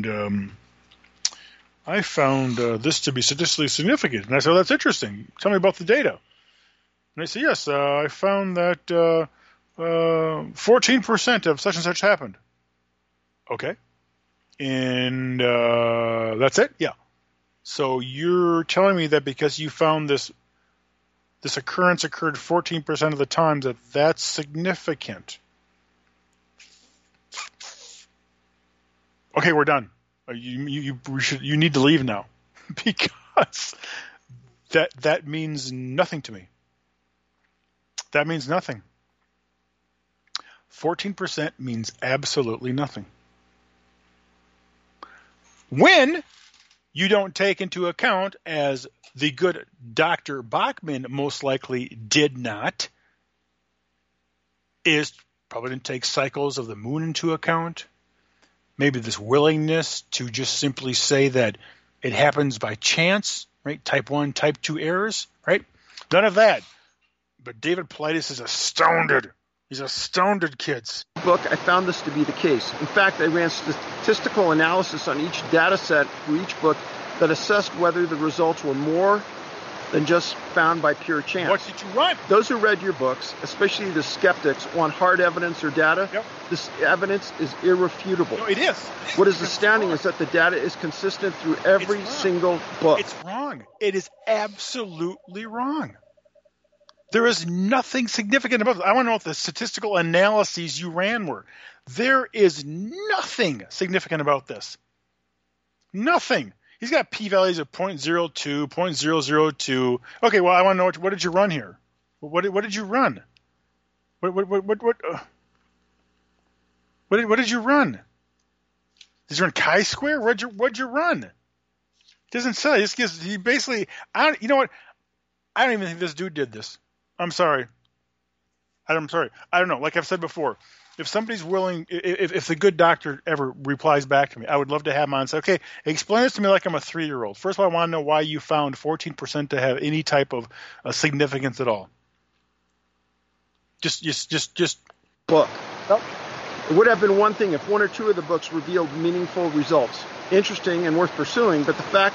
S3: this to be statistically significant. And I said, that's interesting. Tell me about the data. And they say, yes, I found that 14% of such and such happened. Okay. And that's it? Yeah. So you're telling me that because you found this occurrence occurred 14% of the time that's significant. Okay, we're done. You need to leave now because that means nothing to me. That means nothing. 14% means absolutely nothing. When you don't take into account, as the good Dr. Bachman most likely did not, is probably didn't take cycles of the moon into account. Maybe this willingness to just simply say that it happens by chance, right? Type 1, type 2 errors, right? None of that. But David Paulides is astounded. He's astounded, kids.
S10: Book, I found this to be the case. In fact, I ran statistical analysis on each data set for each book that assessed whether the results were more than just found by pure chance.
S3: What did you run?
S10: Those who read your books, especially the skeptics, want hard evidence or data. Yep. This evidence is irrefutable.
S3: No, it is.
S10: What is astounding is that the data is consistent through every single book.
S3: It's wrong. It is absolutely wrong. There is nothing significant about it. I want to know what the statistical analyses you ran were. There is nothing significant about this. Nothing. He's got p-values of 0.02, 0.002. Okay, well, I want to know what did you run here? What did you run? What did you run? Did you run chi-square? What'd you run? It doesn't say. He basically. You know what? I don't even think this dude did this. I'm sorry. I'm sorry. I don't know. Like I've said before, if somebody's willing, if the good doctor ever replies back to me, I would love to have him on and say, okay, explain this to me like I'm a 3-year-old. First of all, I want to know why you found 14% to have any type of significance at all. Just.
S10: Book. Nope. It would have been one thing if one or two of the books revealed meaningful results. Interesting and worth pursuing, but the fact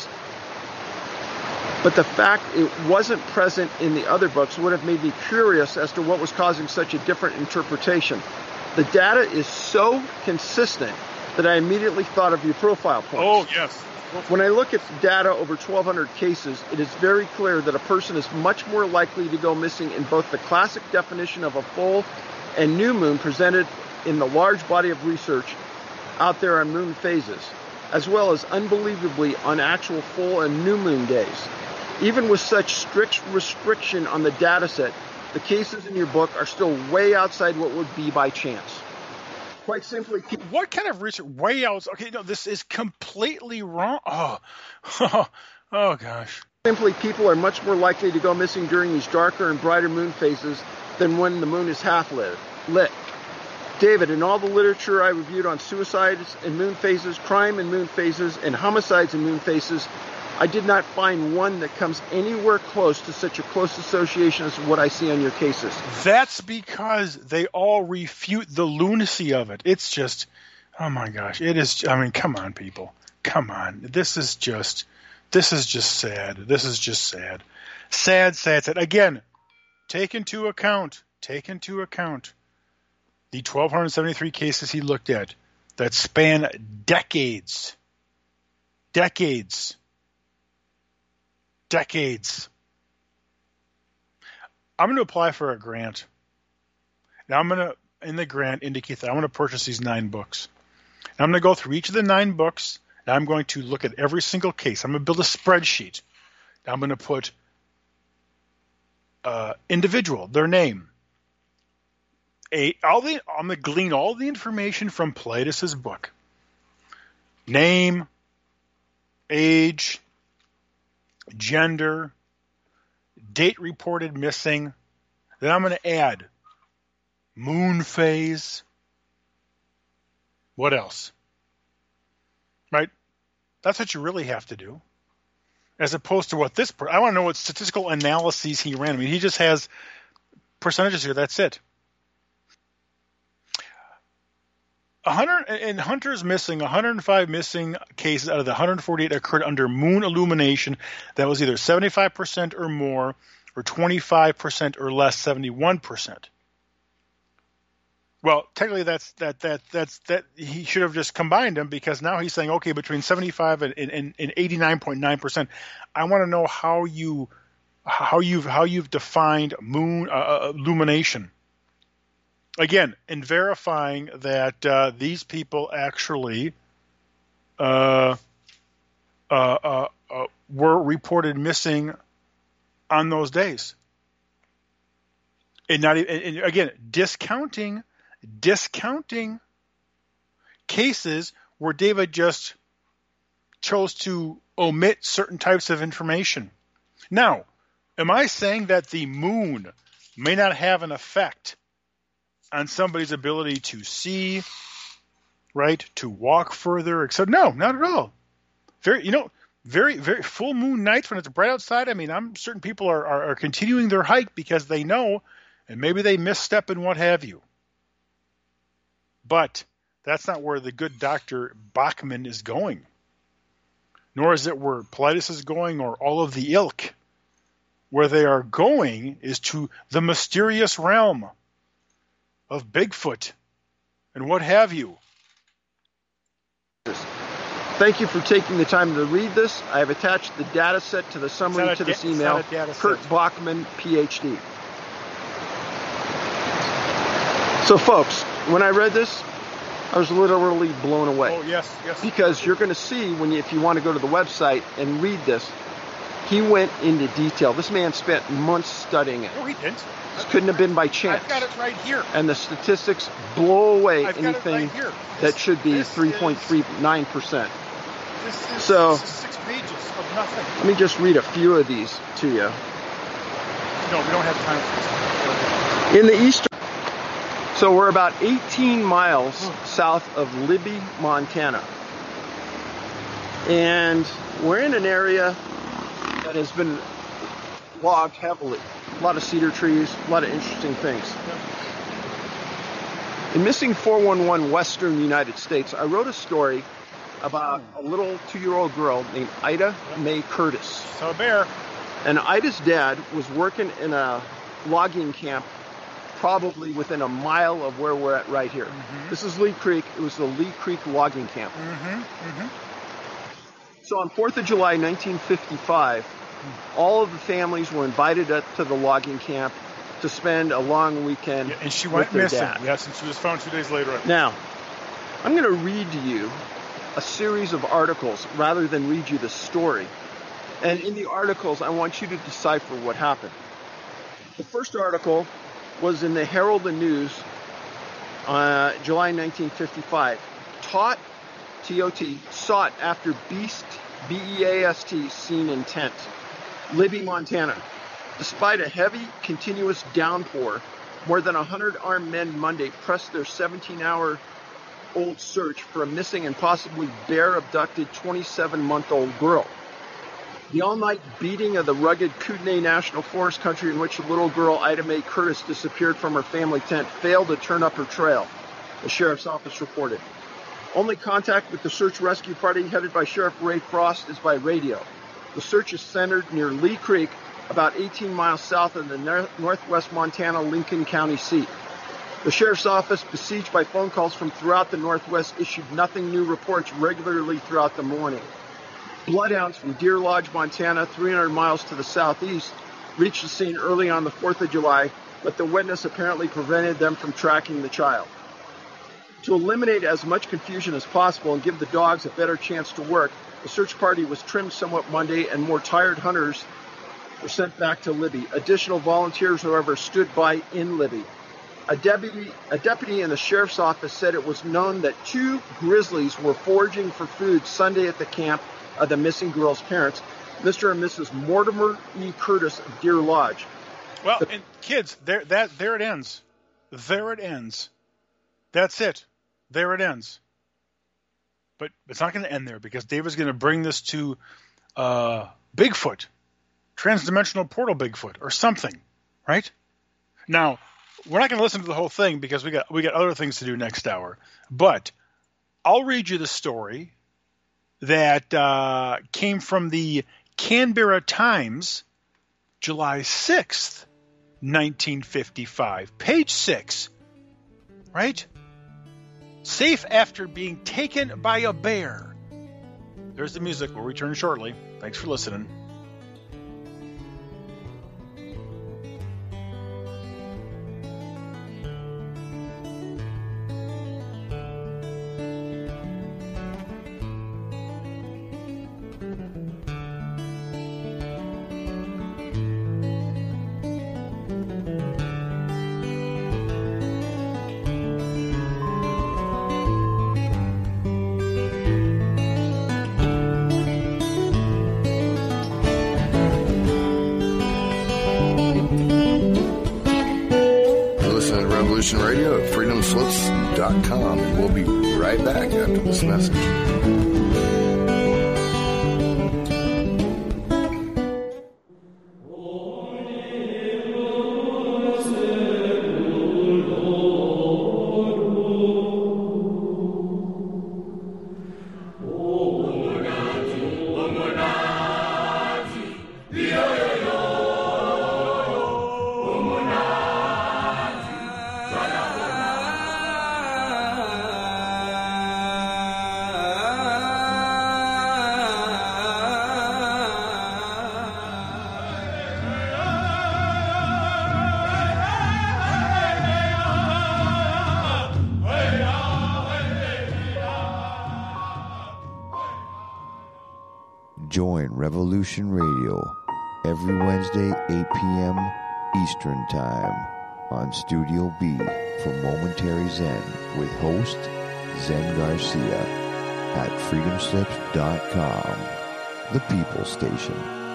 S10: it wasn't present in the other books would have made me curious as to what was causing such a different interpretation. The data is so consistent that I immediately thought of your profile points.
S3: Oh, yes.
S10: When I look at data over 1,200 cases, it is very clear that a person is much more likely to go missing in both the classic definition of a full and new moon presented in the large body of research out there on moon phases, as well as unbelievably on actual full and new moon days. Even with such strict restriction on the data set, the cases in your book are still way outside what would be by chance. Quite simply,
S3: what kind of research? Way out? Okay, no, this is completely wrong. Oh gosh.
S10: Simply, people are much more likely to go missing during these darker and brighter moon phases than when the moon is half lit. David, in all the literature I reviewed on suicides in moon phases, crime in moon phases, and homicides in moon phases, I did not find one that comes anywhere close to such a close association as what I see on your cases.
S3: That's because they all refute the lunacy of it. It's just, oh my gosh, it is. I mean, come on, people, come on. This is just sad. This is just sad. Sad. Again, take into account the 1,273 cases he looked at that span decades. I'm going to apply for a grant. Now I'm going to, in the grant, indicate that I want to purchase these 9 books. Now I'm going to go through each of the 9 books, and I'm going to look at every single case. I'm going to build a spreadsheet. Now I'm going to put individual, their name. I'm going to glean all the information from Pilatus's book. Name, age, gender, date reported missing. Then I'm going to add moon phase. What else? Right? That's what you really have to do. As opposed to what this I want to know what statistical analyses he ran. I mean, he just has percentages here. That's it. 100 and Hunter's missing 105 missing cases out of the 148 occurred under moon illumination that was either 75% or more, or 25% or less, 71%. Well, technically that's he should have just combined them, because now he's saying, okay, between 75 and 89.9%. I want to know how you've defined moon illumination. Again, in verifying that these people actually were reported missing on those days, and again discounting cases where David just chose to omit certain types of information. Now, am I saying that the moon may not have an effect on somebody's ability to see, right, to walk further, except no, not at all. Very, very full moon nights when it's bright outside. I mean, I'm certain people are continuing their hike because they know, and maybe they misstep and what have you. But that's not where the good Dr. Bachman is going, nor is it where Pilatus is going, or all of the ilk. Where they are going is to the mysterious realm of Bigfoot and what have you.
S10: Thank you for taking the time to read this. I have attached the data set to the summary to this email. Kurt Bachman, PhD. So, folks, when I read this, I was literally blown away.
S3: Oh, yes.
S10: Because you're going to see, if you want to go to the website and read this, he went into detail. This man spent months studying it.
S3: No, he didn't.
S10: This couldn't have been by chance.
S3: I've got it right here.
S10: And the statistics blow away anything that should be 3.39%. So,
S3: this is 6 pages of nothing.
S10: Let me just read a few of these to you.
S3: No, we don't have time for this.
S10: In the eastern... So we're about 18 miles south of Libby, Montana. And we're in an area that has been logged heavily. A lot of cedar trees, a lot of interesting things. In Missing 411 Western United States, I wrote a story about a little 2-year-old girl named Ida Mae Curtis.
S3: So bear.
S10: And Ida's dad was working in a logging camp probably within a mile of where we're at right here. Mm-hmm. This is Lee Creek. It was the Lee Creek logging camp.
S3: Mm-hmm. Mm-hmm.
S10: So on 4th of July, 1955, all of the families were invited up to the logging camp to spend a long weekend
S3: and she went
S10: with their
S3: missing.
S10: dad.
S3: Yes, and she was found 2 days later.
S10: Now, I'm going to read to you a series of articles rather than read you the story. And in the articles, I want you to decipher what happened. The first article was in the Herald and News, July 1955. T-O-T, sought after beast, B-E-A-S-T, seen in tent. Libby, Montana. Despite a heavy, continuous downpour, more than 100 armed men Monday pressed their 17-hour-old search for a missing and possibly bear-abducted 27-month-old girl. The all-night beating of the rugged Kootenay National Forest country in which the little girl Ida Mae Curtis disappeared from her family tent failed to turn up her trail, the sheriff's office reported. Only contact with the search rescue party headed by Sheriff Ray Frost is by radio. The search is centered near Lee Creek, about 18 miles south of the northwest Montana Lincoln County seat. The sheriff's office, besieged by phone calls from throughout the Northwest, issued nothing new reports regularly throughout the morning. Bloodhounds from Deer Lodge, Montana, 300 miles to the southeast, reached the scene early on the 4th of July, but the wetness apparently prevented them from tracking the child. To eliminate as much confusion as possible and give the dogs a better chance to work, the search party was trimmed somewhat Monday and more tired hunters were sent back to Libby. Additional volunteers, however, stood by in Libby. A deputy in the sheriff's office said it was known that 2 grizzlies were foraging for food Sunday at the camp of the missing girl's parents, Mr. and Mrs. Mortimer E. Curtis of Deer Lodge.
S3: Well, and kids, there it ends. There it ends. That's it. There it ends. But it's not going to end there, because David's going to bring this to Bigfoot, transdimensional portal Bigfoot, or something, right? Now, we're not going to listen to the whole thing because we got other things to do next hour. But I'll read you the story that came from the Canberra Times, July 6th, 1955. Page 6, right? Safe after being taken by a bear. There's the music. We'll return shortly. Thanks for listening.
S11: Radio at freedomslips.com, and we'll be right back after this message.
S1: Join Revolution Radio every Wednesday, 8 p.m. Eastern Time on Studio B for Momentary Zen with host Zen Garcia at freedomslips.com, the People Station.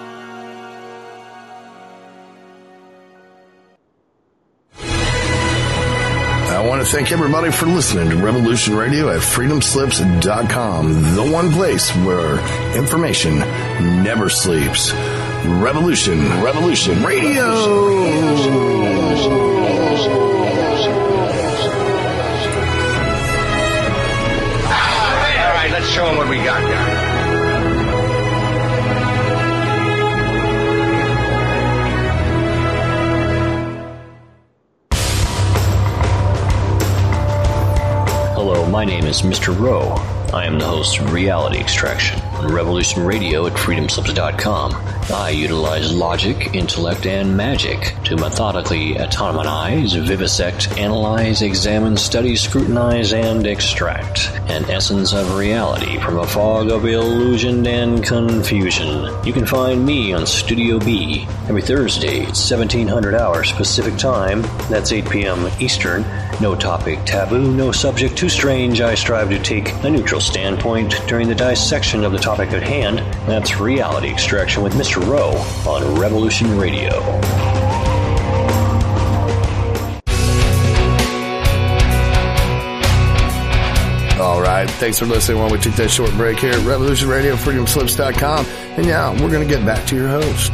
S11: I want to thank everybody for listening to Revolution Radio at freedomslips.com, the one place where information never sleeps. Revolution Radio.
S14: All right, let's show them what we got here.
S2: Hello, my name is Mr. Rowe. I am the host of Reality Extraction on Revolution Radio at freedomslips.com. I utilize logic, intellect, and magic to methodically autonomize, vivisect, analyze, examine, study, scrutinize, and extract an essence of reality from a fog of illusion and confusion. You can find me on Studio B every Thursday at 1700 hours Pacific Time. That's 8 p.m. Eastern. No topic taboo, no subject too strange. I strive to take a neutral standpoint during the dissection of the topic at hand. That's Reality Extraction with Mr. Rowe on Revolution Radio.
S11: All right. right. Thanks for listening while we took that short break here at Revolution Radio, freedomslips.com. And now we're going to get back to your host.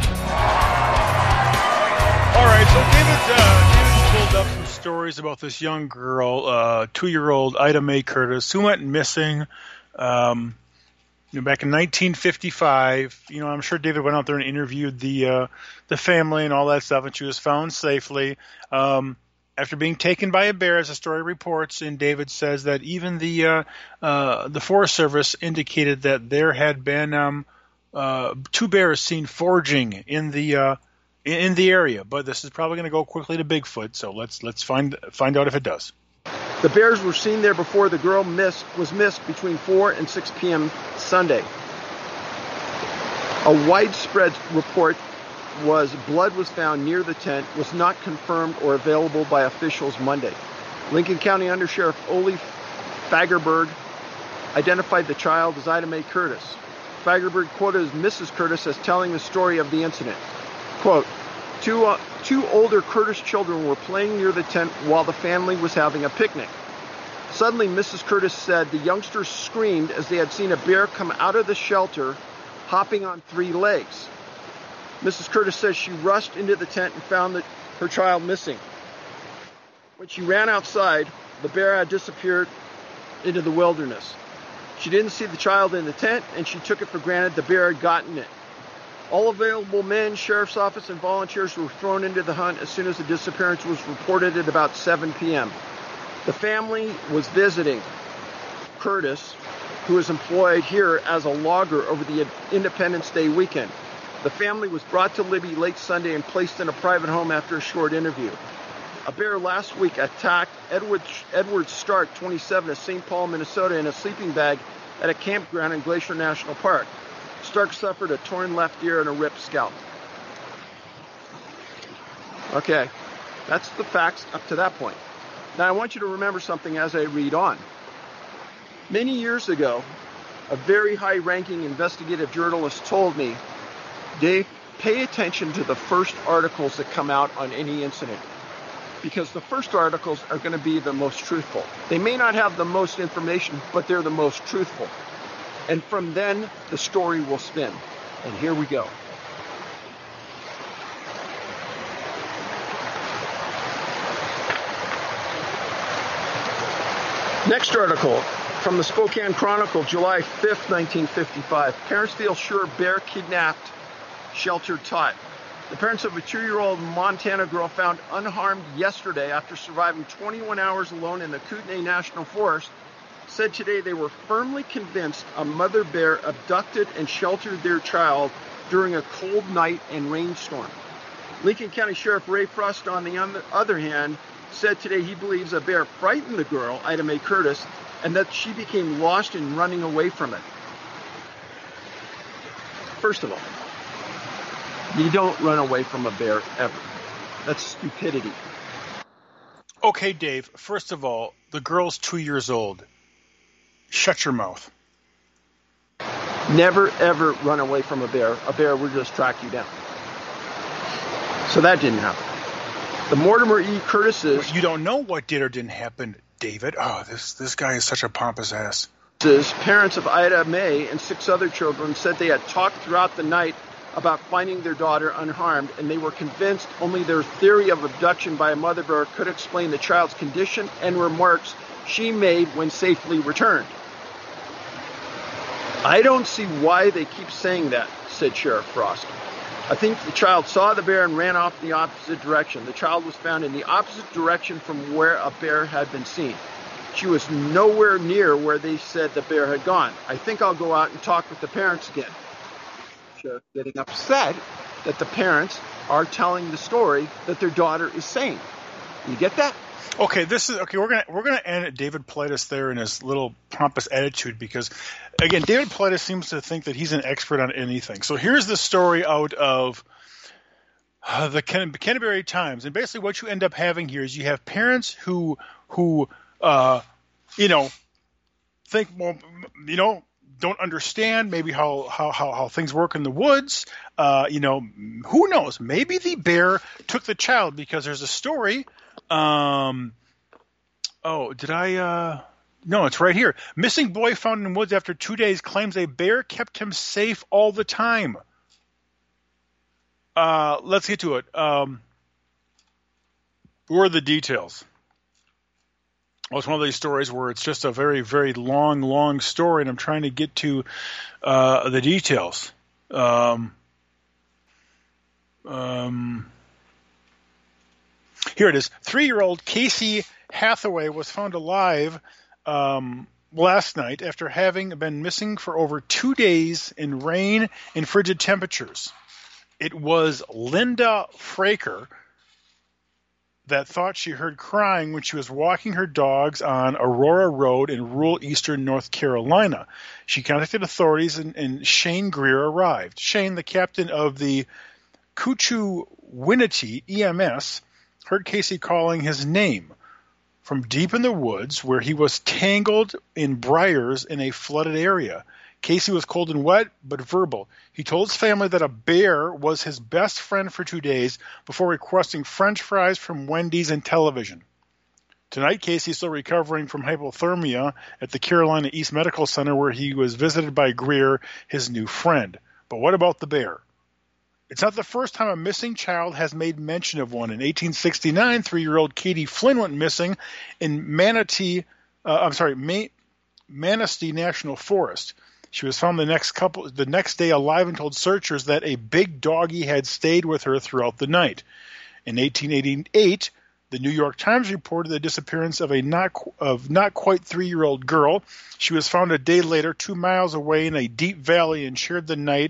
S3: All right, so David pulled up some stories about this young girl, 2-year-old Ida Mae Curtis, who went missing back in 1955. I'm sure David went out there and interviewed the family and all that stuff, and she was found safely after being taken by a bear, as the story reports. And David says that even the Forest Service indicated that there had been 2 bears seen foraging in the area, but this is probably going to go quickly to Bigfoot. So let's find out if it does.
S10: The bears were seen there before the girl was missed between 4 and 6 p.m. Sunday. A widespread report was blood was found near the tent was not confirmed or available by officials Monday. Lincoln County Undersheriff Ole Fagerberg identified the child as Ida Mae Curtis. Fagerberg quoted Mrs. Curtis as telling the story of the incident. Quote, Two older Curtis children were playing near the tent while the family was having a picnic. Suddenly, Mrs. Curtis said the youngsters screamed as they had seen a bear come out of the shelter, hopping on 3 legs. Mrs. Curtis says she rushed into the tent and found her child missing. When she ran outside, the bear had disappeared into the wilderness. She didn't see the child in the tent, and she took it for granted the bear had gotten it. All available men, sheriff's office, and volunteers were thrown into the hunt as soon as the disappearance was reported at about 7 p.m. The family was visiting Curtis, who is employed here as a logger over the Independence Day weekend. The family was brought to Libby late Sunday and placed in a private home after a short interview. A bear last week attacked Edward Stark, 27, of St. Paul, Minnesota, in a sleeping bag at a campground in Glacier National Park. Stark suffered a torn left ear and a ripped scalp. Okay, that's the facts up to that point. Now I want you to remember something as I read on. Many years ago, a very high-ranking investigative journalist told me, Dave, pay attention to the first articles that come out on any incident, because the first articles are going to be the most truthful. They may not have the most information, but they're the most truthful. And from then, the story will spin. And here we go. Next article from the Spokane Chronicle, July 5th, 1955. Parents feel sure bear kidnapped shelter taught. The parents of a 2-year-old Montana girl found unharmed yesterday after surviving 21 hours alone in the Kootenai National Forest said today they were firmly convinced a mother bear abducted and sheltered their child during a cold night and rainstorm. Lincoln County Sheriff Ray Frost, on the other hand, said today he believes a bear frightened the girl, Ida Mae Curtis, and that she became lost in running away from it. First of all, you don't run away from a bear ever. That's stupidity.
S3: Okay, Dave, first of all, the girl's 2 years old. Shut your mouth.
S10: Never, ever run away from a bear. A bear will just track you down. So that didn't happen. The Mortimer E. Curtis's...
S3: You don't know what did or didn't happen, David. Oh, this guy is such a pompous ass.
S10: Parents of Ida Mae and 6 other children said they had talked throughout the night about finding their daughter unharmed, and they were convinced only their theory of abduction by a mother bear could explain the child's condition and remarks she made when safely returned. I don't see why they keep saying that, said Sheriff Frost. I think the child saw the bear and ran off the opposite direction. The child was found in the opposite direction from where a bear had been seen. She was nowhere near where they said the bear had gone. I think I'll go out and talk with the parents again. Sheriff getting upset that the parents are telling the story that their daughter is sane. You get that?
S3: Okay, we're gonna end David Politis there in his little pompous attitude, because again, David Politis seems to think that he's an expert on anything. So here's the story out of the Canterbury Times, and basically what you end up having here is you have parents who think, well, don't understand maybe how things work in the woods. Who knows? Maybe the bear took the child, because there's a story. Did I No, it's right here. Missing boy found in woods after 2 days claims a bear kept him safe all the time. Let's get to it. Where are the details? Well, it's one of these stories where it's just a very, very long story, and I'm trying to get to the details. Here it is. 3-year-old Casey Hathaway was found alive last night after having been missing for over 2 days in rain and frigid temperatures. It was Linda Fraker that thought she heard crying when she was walking her dogs on Aurora Road in rural eastern North Carolina. She contacted authorities and Shane Greer arrived. Shane, the captain of the Coochoo-Winity EMS, heard Casey calling his name from deep in the woods where he was tangled in briars in a flooded area. Casey was cold and wet, but verbal. He told his family that a bear was his best friend for 2 days before requesting French fries from Wendy's and television. Tonight, Casey is still recovering from hypothermia at the Carolina East Medical Center where he was visited by Greer, his new friend. But what about the bear? It's not the first time a missing child has made mention of one. In 1869, 3-year-old Katie Flynn went missing in Manistee National Forest. She was found the next day alive and told searchers that a big doggy had stayed with her throughout the night. In 1888, the New York Times reported the disappearance of a not quite 3-year-old girl. She was found a day later 2 miles away in a deep valley and shared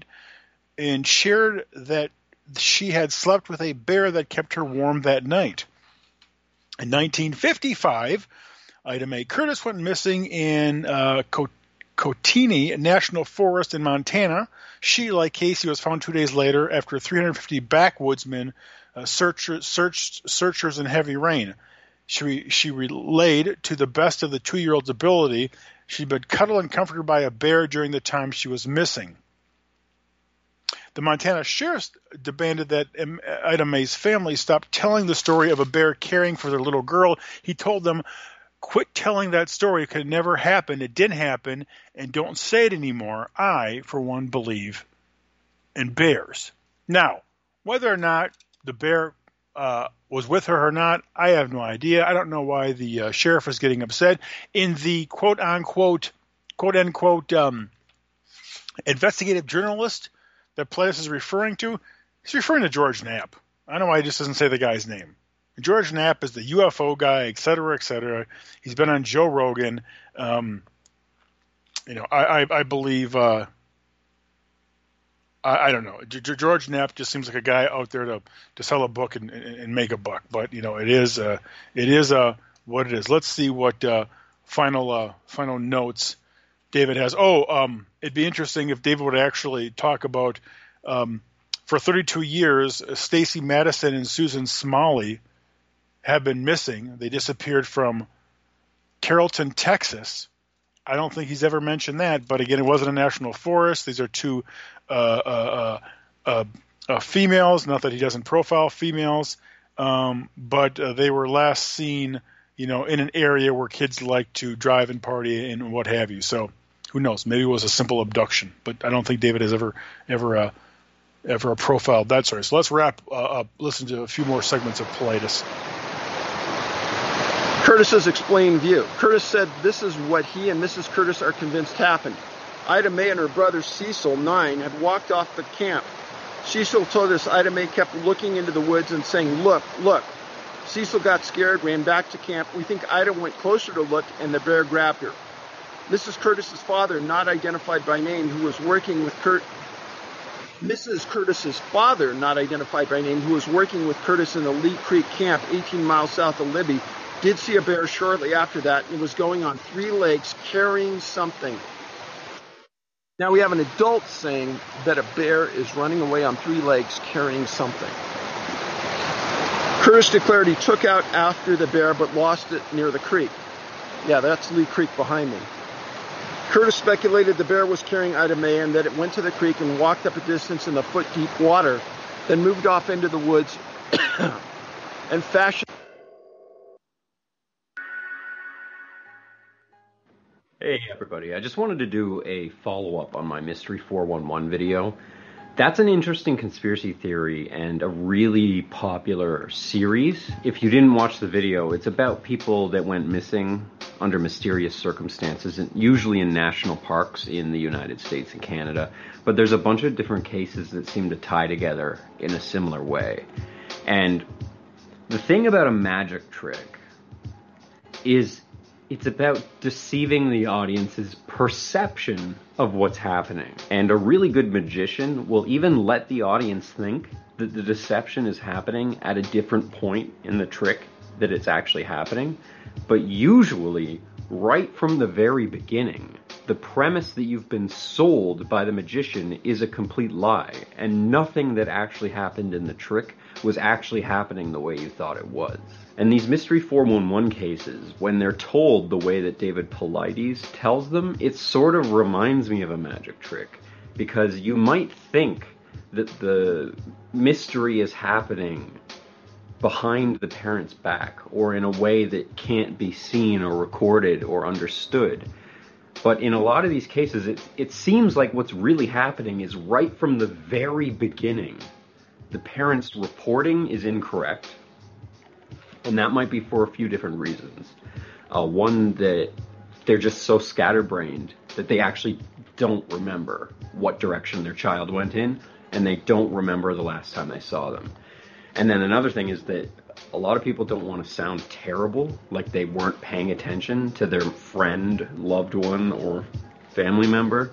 S3: that she had slept with a bear that kept her warm that night. In 1955, Ida Mae Curtis went missing in Kootenai National Forest in Montana. She, like Casey, was found 2 days later after 350 backwoodsmen searched searchers in heavy rain. She relayed to the best of the 2-year-old's ability she'd been cuddled and comforted by a bear during the time she was missing. The Montana sheriff demanded that Ida Mae's family stop telling the story of a bear caring for their little girl. He told them, "Quit telling that story. It could never happen. It didn't happen, and don't say it anymore. I, for one, believe in bears." Now, whether or not the bear was with her or not, I have no idea. I don't know why the sheriff is getting upset. In the quote-unquote investigative journalist that Pledis is referring to, he's referring to George Knapp. I don't know why he just doesn't say the guy's name. George Knapp is the UFO guy, et cetera, et cetera. He's been on Joe Rogan. I believe, I don't know. George Knapp just seems like a guy out there to sell a book and make a buck. But, it is what it is. Let's see what final notes David has. It'd be interesting if David would actually talk about, for 32 years, Stacy Madison and Susan Smalley have been missing. They disappeared from Carrollton, Texas. I don't think he's ever mentioned that, but again, it wasn't a national forest. These are two females, not that he doesn't profile females, but they were last seen, in an area where kids like to drive and party and what have you. So who knows? Maybe it was a simple abduction, but I don't think David has ever profiled that story. So let's wrap up, listen to a few more segments of Pledis.
S10: Curtis's explained view. Curtis said this is what he and Mrs. Curtis are convinced happened. Ida Mae and her brother Cecil, 9, had walked off the camp. Cecil told us Ida Mae kept looking into the woods and saying, "Look, look." Cecil got scared, ran back to camp. We think Ida went closer to look, and the bear grabbed her. Mrs. Curtis's father, not identified by name, who was working with Mrs. Curtis's father, not identified by name, who was working with Curtis in the Lee Creek camp 18 miles south of Libby, did see a bear shortly after that and was going on 3 legs carrying something. Now we have an adult saying that a bear is running away on 3 legs carrying something. Curtis declared he took out after the bear but lost it near the creek. Yeah, that's Lee Creek behind me. Curtis speculated the bear was carrying Ida Mae and that it went to the creek and walked up a distance in the foot-deep water, then moved off into the woods and fashioned
S15: Hey everybody, I just wanted to do a follow-up on my Mystery 411 video. That's an interesting conspiracy theory and a really popular series. If you didn't watch the video, it's about people that went missing under mysterious circumstances, and usually in national parks in the United States and Canada. But there's a bunch of different cases that seem to tie together in a similar way. And the thing about a magic trick is it's about deceiving the audience's perception of what's happening. And a really good magician will even let the audience think that the deception is happening at a different point in the trick that it's actually happening. But usually, right from the very beginning, the premise that you've been sold by the magician is a complete lie, and nothing that actually happened in the trick was actually happening the way you thought it was. And these Mystery 411 cases, when they're told the way that David Paulides tells them, it sort of reminds me of a magic trick. Because you might think that the mystery is happening behind the parent's back, or in a way that can't be seen or recorded or understood. But in a lot of these cases, it seems like what's really happening is right from the very beginning. The parent's reporting is incorrect. And that might be for a few different reasons. One, that they're just so scatterbrained that they actually don't remember what direction their child went in, and they don't remember the last time they saw them. And then another thing is that a lot of people don't want to sound terrible, like they weren't paying attention to their friend, loved one, or family member,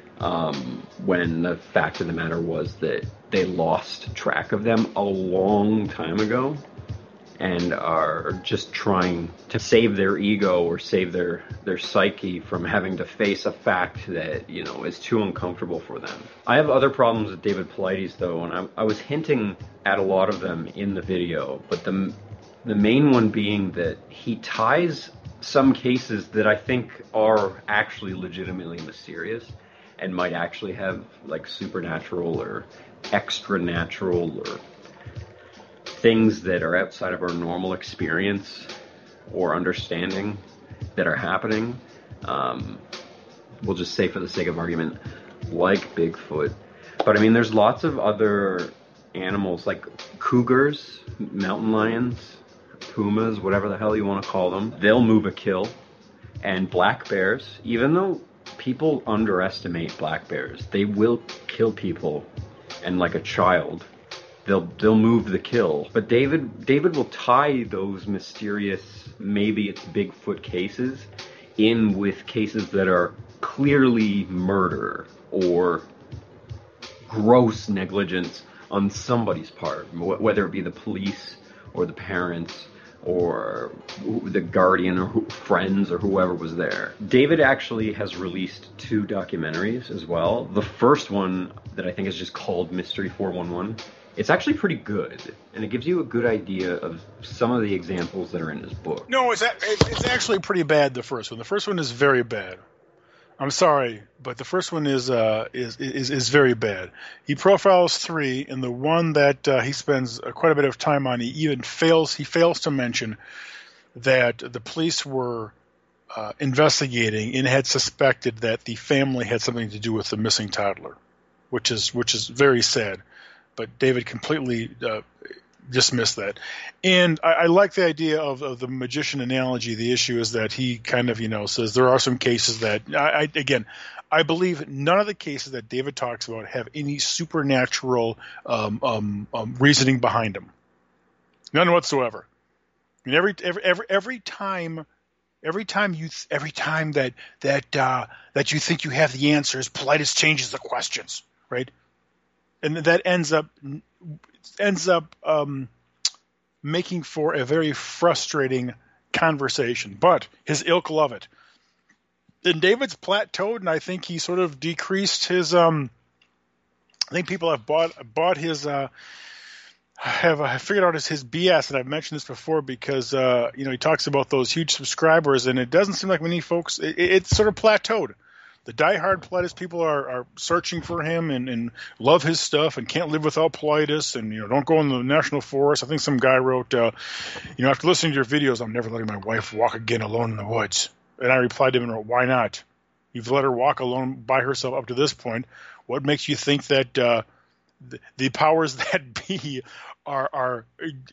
S15: when the fact of the matter was that they lost track of them a long time ago and are just trying to save their ego or save their psyche from having to face a fact that, you know, is too uncomfortable for them. I have other problems with David Paulides, though, and I was hinting at a lot of them in the video, but the main one being that he ties some cases that I think are actually legitimately mysterious and might actually have, like, supernatural or extra-natural or things that are outside of our normal experience or understanding that are happening. We'll just say, for the sake of argument, like Bigfoot. But I mean, there's lots of other animals like cougars, mountain lions, pumas, whatever the hell you want to call them. They'll move a kill. And black bears, even though people underestimate black bears, they will kill people, and like a child, they'll move the kill. But David will tie those mysterious, maybe it's Bigfoot cases, in with cases that are clearly murder or gross negligence on somebody's part, whether it be the police or the parents or the guardian or friends or whoever was there. David actually has released 2 documentaries as well. The first one that I think is just called Mystery 411. It's actually pretty good, and it gives you a good idea of some of the examples that are in his book.
S3: No, it's actually pretty bad, the first one. The first one is very bad. I'm sorry, but the first one is very bad. He profiles 3, and the one that he spends quite a bit of time on, he fails to mention that the police were investigating and had suspected that the family had something to do with the missing toddler, which is very sad. But David completely dismissed that. And I like the idea of the magician analogy. The issue is that he kind of, says there are some cases that, I believe none of the cases that David talks about have any supernatural reasoning behind them. None whatsoever. I mean, every time that you think you have the answers, Paulides changes the questions, right? And that ends up making for a very frustrating conversation. But his ilk love it. And David's plateaued, and I think he sort of decreased his. I think people have bought his. Have figured out his BS, and I've mentioned this before because he talks about those huge subscribers, and it doesn't seem like many folks. It's sort of plateaued. The diehard Paulides people are searching for him and love his stuff and can't live without Paulides and don't go in the national forest. I think some guy wrote, after listening to your videos, I'm never letting my wife walk again alone in the woods. And I replied to him and wrote, why not? You've let her walk alone by herself up to this point. What makes you think that the powers that be are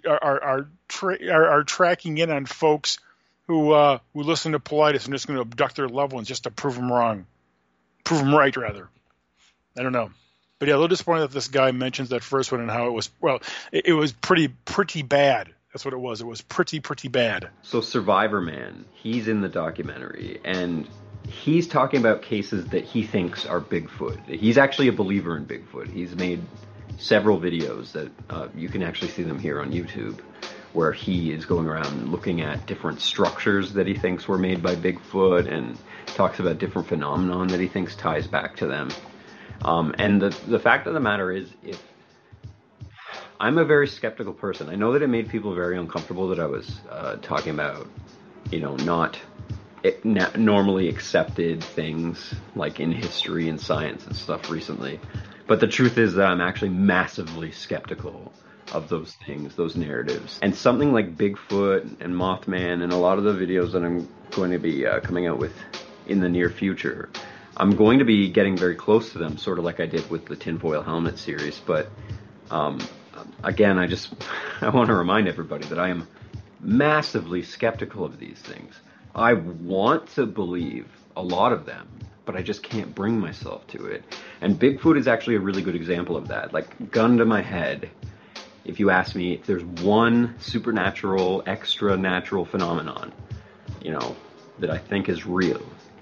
S3: tracking in on folks who listen to Politis and just going to abduct their loved ones just to prove them wrong? Prove them right, rather. I don't know. But yeah, a little disappointed that this guy mentions that first one and how it was, well, it was pretty bad. That's what it was. It was pretty bad.
S15: So Survivor Man, he's in the documentary, and he's talking about cases that he thinks are Bigfoot. He's actually a believer in Bigfoot. He's made several videos that you can actually see them here on YouTube, where he is going around looking at different structures that he thinks were made by Bigfoot and talks about different phenomenon that he thinks ties back to them. And the fact of the matter is, if I'm a very skeptical person. I know that it made people very uncomfortable that I was talking about, not normally accepted things like in history and science and stuff recently. But the truth is that I'm actually massively skeptical of those things, those narratives. And something like Bigfoot and Mothman and a lot of the videos that I'm going to be coming out with in the near future, I'm going to be getting very close to them, sort of like I did with the Tinfoil Helmet series. But again, I want to remind everybody that I am massively skeptical of these things. I want to believe a lot of them, but I just can't bring myself to it. And Bigfoot is actually a really good example of that. Like, gun to my head, if you ask me if there's one supernatural, extra-natural phenomenon, that I think is real,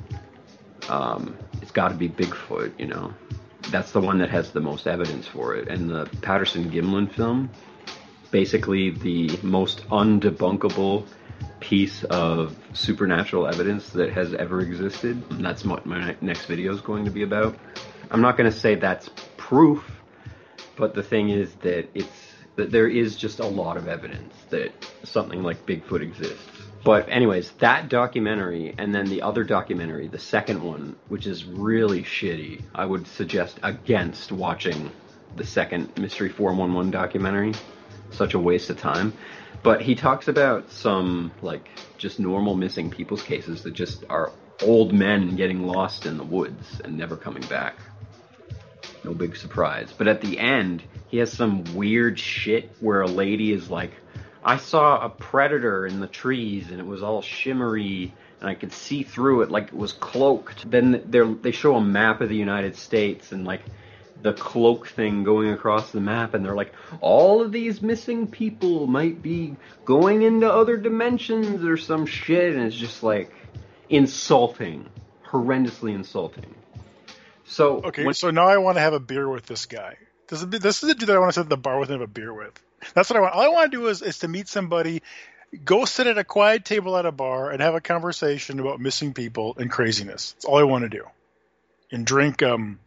S15: it's got to be Bigfoot, That's the one that has the most evidence for it. And the Patterson-Gimlin film, basically the most undebunkable piece of supernatural evidence that has ever existed. And that's what my next video is going to be about. I'm not going to say that's proof, but the thing is that there is just a lot of evidence that something like Bigfoot exists. But anyways, that documentary and then the other documentary, the second one, which is really shitty, I would suggest against watching the second Mystery 411 documentary. Such a waste of time. But he talks about some, just normal missing people's cases that just are old men getting lost in the woods and never coming back. No big surprise. But at the end, he has some weird shit where a lady is like, I saw a predator in the trees and it was all shimmery and I could see through it like it was cloaked. Then they show a map of the United States and the cloak thing going across the map, and they're like, all of these missing people might be going into other dimensions or some shit, and it's just insulting, horrendously insulting. So
S3: okay, so now I want to have a beer with this guy. This is the dude that I want to sit at the bar with and have a beer with. That's what I want. All I want to do is to meet somebody, go sit at a quiet table at a bar and have a conversation about missing people and craziness. That's all I want to do. And drink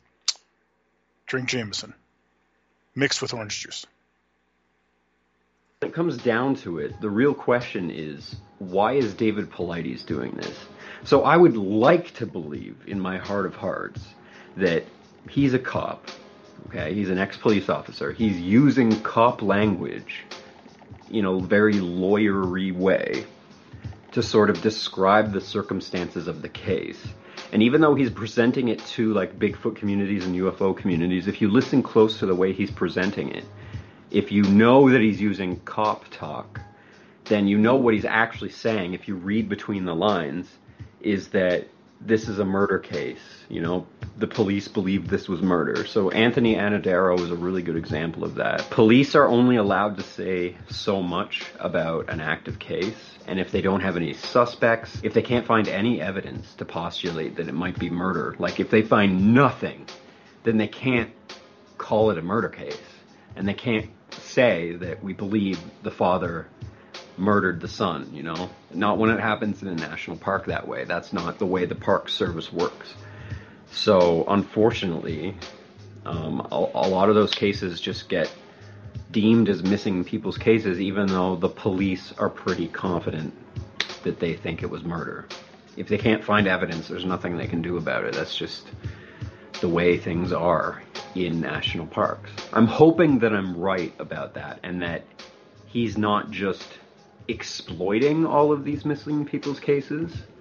S3: Jameson mixed with orange juice.
S15: When it comes down to it, the real question is, why is David Paulides doing this? So I would like to believe in my heart of hearts that he's a cop. Okay, he's an ex-police officer. He's using cop language, very lawyery way to sort of describe the circumstances of the case. And even though he's presenting it to Bigfoot communities and UFO communities, if you listen close to the way he's presenting it, if you know that he's using cop talk, then you know what he's actually saying, if you read between the lines, is that this is a murder case. The police believe this was murder. So Anthony Anadero is a really good example of that. Police are only allowed to say so much about an active case, and if they don't have any suspects, if they can't find any evidence to postulate that it might be murder, if they find nothing, then they can't call it a murder case, and they can't say that we believe the father murdered the son, Not when it happens in a national park that way. That's not the way the Park Service works. So, unfortunately, a lot of those cases just get deemed as missing people's cases, even though the police are pretty confident that they think it was murder. If they can't find evidence, there's nothing they can do about it. That's just the way things are in national parks. I'm hoping that I'm right about that, and that he's not just exploiting all of these missing people's cases,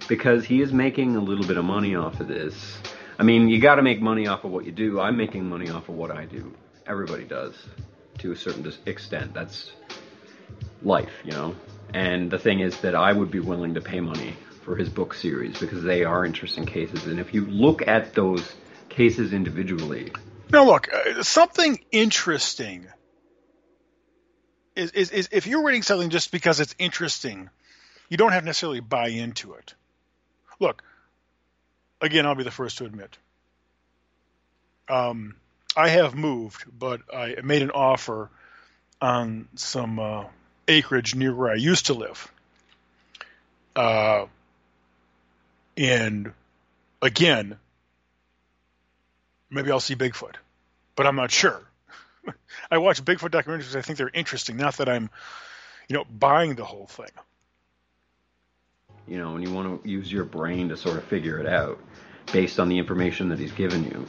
S15: because he is making a little bit of money off of this. I mean, you got to make money off of what you do. I'm making money off of what I do. Everybody does, to a certain extent. That's life, you know? And the thing is that I would be willing to pay money for his book series because they are interesting cases. And if you look at those cases individually...
S3: Now look, something interesting is if you're reading something just because it's interesting, you don't have to necessarily buy into it. Look, again, I'll be the first to admit. I have moved, but I made an offer on some acreage near where I used to live. And again, maybe I'll see Bigfoot, but I'm not sure. I watch Bigfoot documentaries because I think they're interesting, not that I'm, buying the whole thing.
S15: You know, and you want to use your brain to sort of figure it out based on the information that he's given you.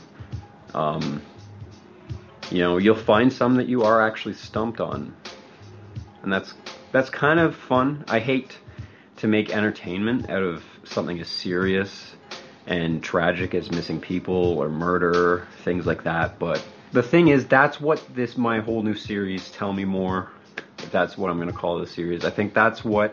S15: You'll find some that you are actually stumped on. And that's kind of fun. I hate to make entertainment out of something as serious and tragic as missing people or murder, things like that. But the thing is, that's what my whole new series, Tell Me More, if that's what I'm going to call the series. I think that's what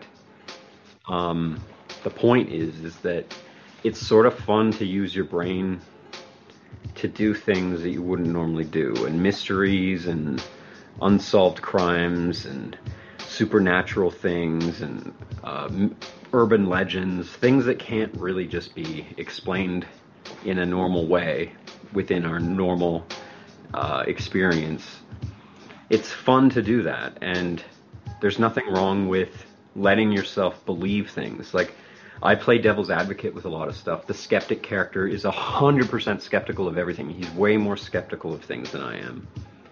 S15: the point is that it's sort of fun to use your brain to do things that you wouldn't normally do, and mysteries and unsolved crimes and supernatural things and urban legends, things that can't really just be explained in a normal way within our normal experience. It's fun to do that, and there's nothing wrong with letting yourself believe things. Like, I play devil's advocate with a lot of stuff. The skeptic character is 100% skeptical of everything. He's way more skeptical of things than I am.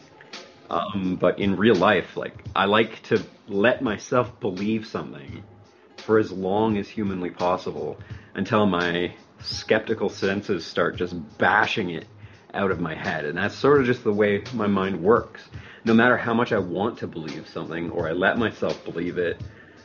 S15: But in real life, I like to let myself believe something for as long as humanly possible until my skeptical senses start just bashing it out of my head. And that's sort of just the way my mind works. No matter how much I want to believe something or I let myself believe it,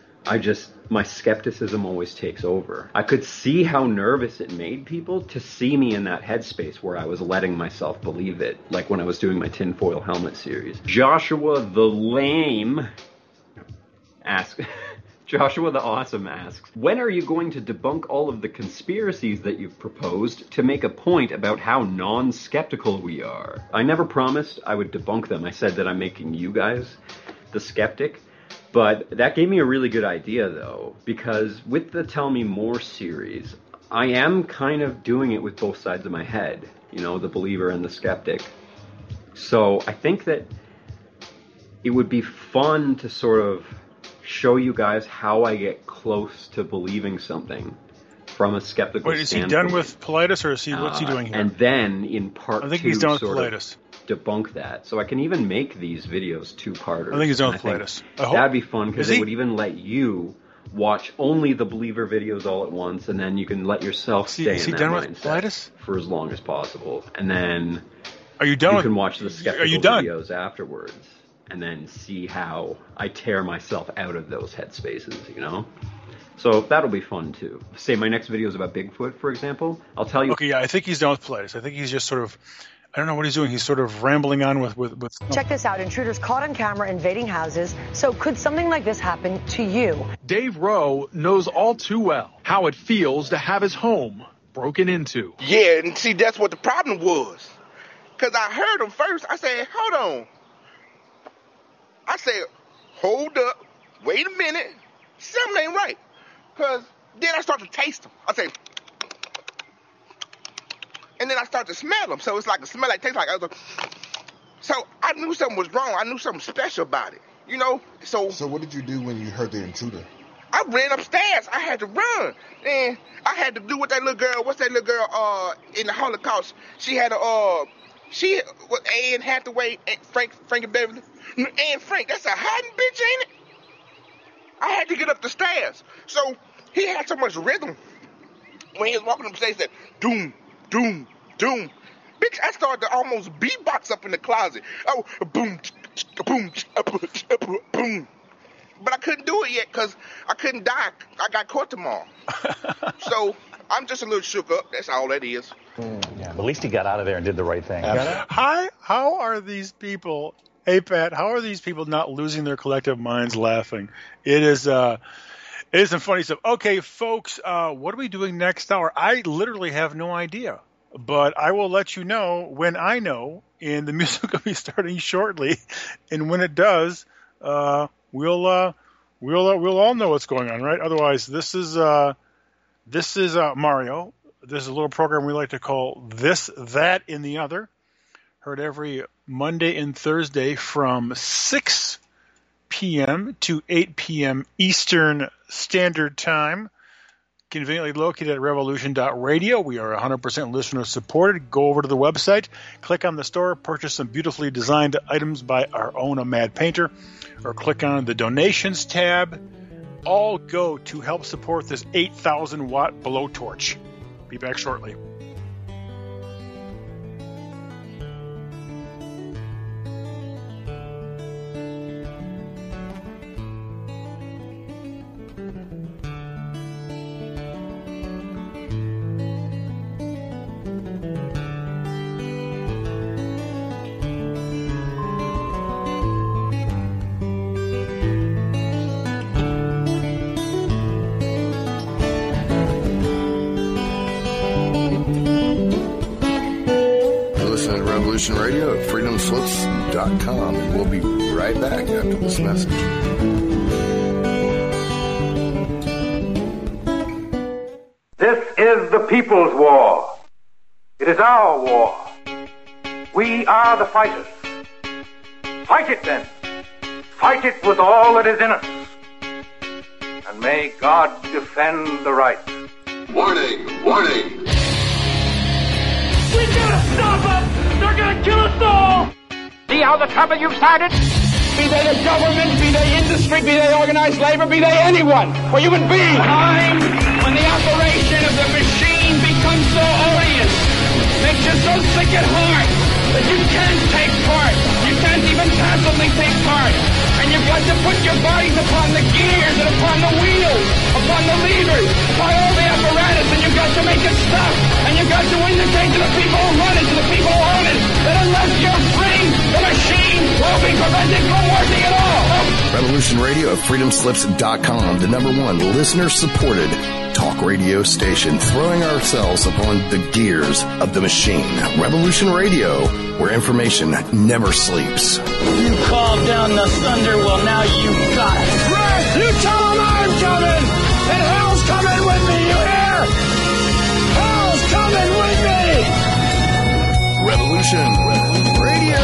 S15: my skepticism always takes over. I could see how nervous it made people to see me in that headspace where I was letting myself believe it, like when I was doing my tinfoil helmet series. Joshua the Lame asks, Joshua the Awesome asks, when are you going to debunk all of the conspiracies that you've proposed to make a point about how non-skeptical we are? I never promised I would debunk them. I said that I'm making you guys the skeptic. But that gave me a really good idea, though, because with the Tell Me More series, I am kind of doing it with both sides of my head, the believer and the skeptic. So I think that it would be fun to sort of show you guys how I get close to believing something from a skeptical standpoint. Wait, is he
S3: done with Paulides, or what's he doing here?
S15: And then in part 2,
S3: I think he's done with Paulides.
S15: Debunk that. So I can even make these videos two-parters.
S3: I think he's done with Paulides.
S15: That'd be fun because it would even let you watch only the believer videos all at once, and then you can let yourself stay in that mindset for as long as possible. And then you can watch the skeptical videos afterwards and then see how I tear myself out of those headspaces, So that'll be fun too. Say my next video is about Bigfoot, for example. I'll tell you.
S3: Okay, yeah, I think he's done with Paulides. I think he's just sort of, I don't know what he's doing. He's sort of rambling on with.
S16: Check this out. Intruders caught on camera invading houses. So could something like this happen to you?
S17: Dave Rowe knows all too well how it feels to have his home broken into.
S18: Yeah, and see, that's what the problem was. Because I heard him first. I said, hold on. I said, hold up. Wait a minute. Something ain't right. Because then I start to taste them. I say, and then I start to smell them. So it's like a smell like, tastes like. So I knew something was wrong. I knew something special about it. So
S19: what did you do when you heard the intruder?
S18: I ran upstairs. I had to run. And I had to do what that little girl, in the Holocaust? She had Anne Hathaway, Frankie Beverly. Anne Frank, that's a hiding bitch, ain't it? I had to get up the stairs. So he had so much rhythm. When he was walking up the stairs, he said, doom, doom, doom. Bitch, I started to almost beatbox up in the closet. Oh, boom, boom, boom. but I couldn't do it yet because I couldn't die. I got court tomorrow. So I'm just a little shook up. That's all that is.
S20: Yeah, but at least he got out of there and did the right thing.
S3: Hi, how are these people? Hey, Pat, how are these people not losing their collective minds laughing? It is some funny stuff. Okay, folks, what are we doing next hour? I literally have no idea, but I will let you know when I know, and the music will be starting shortly. And when it does, we'll all know what's going on, right? Otherwise, this is Mario. This is a little program we like to call This, That, and the Other. Heard every Monday and Thursday from 6 p.m. to 8 p.m. Eastern Standard Time. Conveniently located at revolution.radio. We are 100% listener supported. Go over to the website, click on the store, purchase some beautifully designed items by our own Mad Painter, or click on the donations tab. All go to help support this 8,000 watt blowtorch. Be back shortly.
S11: Radio at freedomslips.com, and we'll be right back after this message.
S21: This is the people's war. It is our war. We are the fighters. Fight it then. Fight it with all that is in us. And may God defend the right.
S22: Warning! Warning!
S8: We gotta stop them! They're gonna kill us all!
S21: See how the trouble you've started?
S8: Be they the government, be they industry, be they organized labor, be they anyone, or human beings. Time when the operation of the machine becomes so odious, makes you so sick at heart that you can't take part. You can't even passively take part. And you've got to put your bodies upon the gears and upon the wheels, upon the levers, upon all the apparatus, and you've got to make it stop. And you've got to indicate to the people who run it, to the people who own it, that unless you're free, the machine will be prevented from working at all.
S11: Revolution Radio at freedomslips.com, the #1 listener-supported talk radio station, throwing ourselves upon the gears of the machine. Revolution Radio, where information never sleeps.
S8: You called down the thunder, well now you got it. Right, you tell them I'm coming, and hell's coming with me, you hear? Hell's coming with me!
S11: Revolution Radio!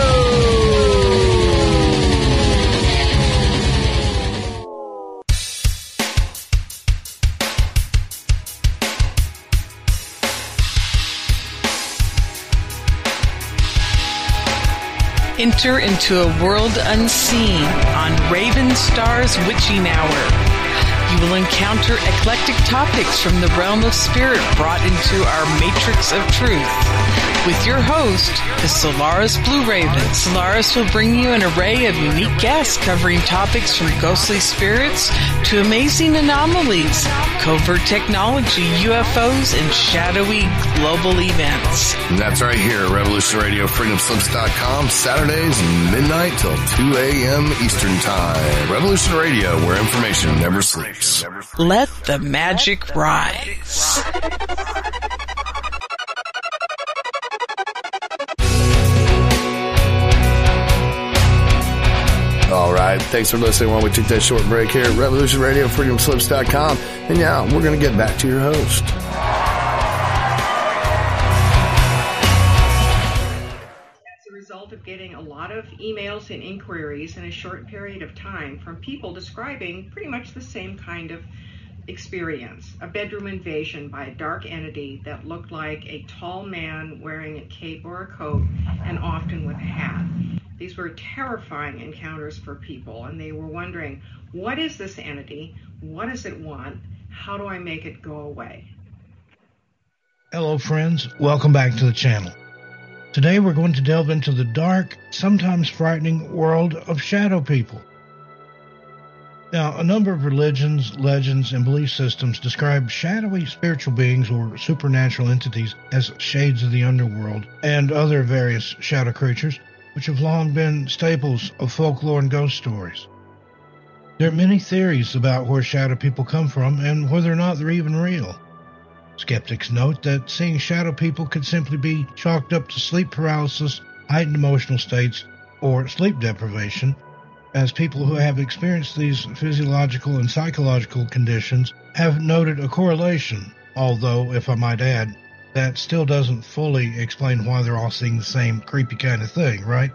S23: Enter into a world unseen on Raven Star's Witching Hour. You will encounter eclectic topics from the realm of spirit brought into our matrix of truth. With your host, the Solaris Blue Raven. Solaris will bring you an array of unique guests covering topics from ghostly spirits to amazing anomalies, covert technology, UFOs, and shadowy global events.
S11: And that's right here at Revolution Radio, freedomslips.com, Saturdays, midnight till 2 a.m. Eastern Time. Revolution Radio, where information never sleeps.
S23: Let the magic rise.
S11: All right. Thanks for listening while we took that short break here at Revolution Radio, freedomslips.com. And yeah, we're going to get back to your host.
S24: As a result of getting a lot of emails and inquiries in a short period of time from people describing pretty much the same kind of experience, a bedroom invasion by a dark entity that looked like a tall man wearing a cape or a coat and often with a hat. These were terrifying encounters for people, and they were wondering, what is this entity? What does it want? How do I make it go away?
S25: Hello, friends. Welcome back to the channel. Today we're going to delve into the dark, sometimes frightening world of shadow people. Now, a number of religions, legends, and belief systems describe shadowy spiritual beings or supernatural entities as shades of the underworld and other various shadow creatures, which have long been staples of folklore and ghost stories. There are many theories about where shadow people come from and whether or not they're even real. Skeptics note that seeing shadow people could simply be chalked up to sleep paralysis, heightened emotional states, or sleep deprivation, as people who have experienced these physiological and psychological conditions have noted a correlation, although, if I might add, that still doesn't fully explain why they're all seeing the same creepy kind of thing, right?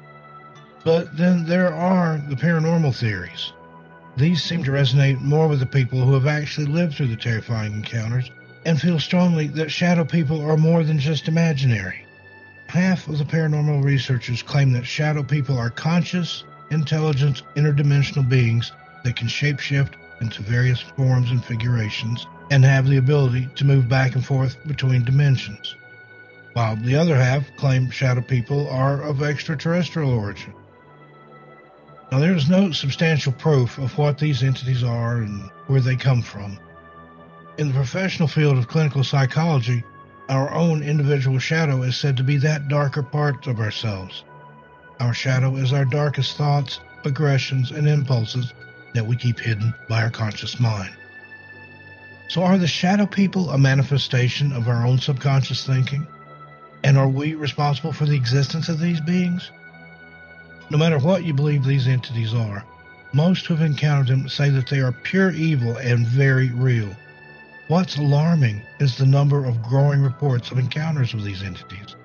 S25: But then there are the paranormal theories. These seem to resonate more with the people who have actually lived through the terrifying encounters and feel strongly that shadow people are more than just imaginary. Half of the paranormal researchers claim that shadow people are conscious, intelligent, interdimensional beings that can shapeshift into various forms and figurations and have the ability to move back and forth between dimensions, while the other half claim shadow people are of extraterrestrial origin. Now, there is no substantial proof of what these entities are and where they come from. In the professional field of clinical psychology, our own individual shadow is said to be that darker part of ourselves. Our shadow is our darkest thoughts, aggressions, and impulses that we keep hidden by our conscious mind. So are the shadow people a manifestation of our own subconscious thinking? And are we responsible for the existence of these beings? No matter what you believe these entities are, most who have encountered them say that they are pure evil and very real. What's alarming is the number of growing reports of encounters with these entities.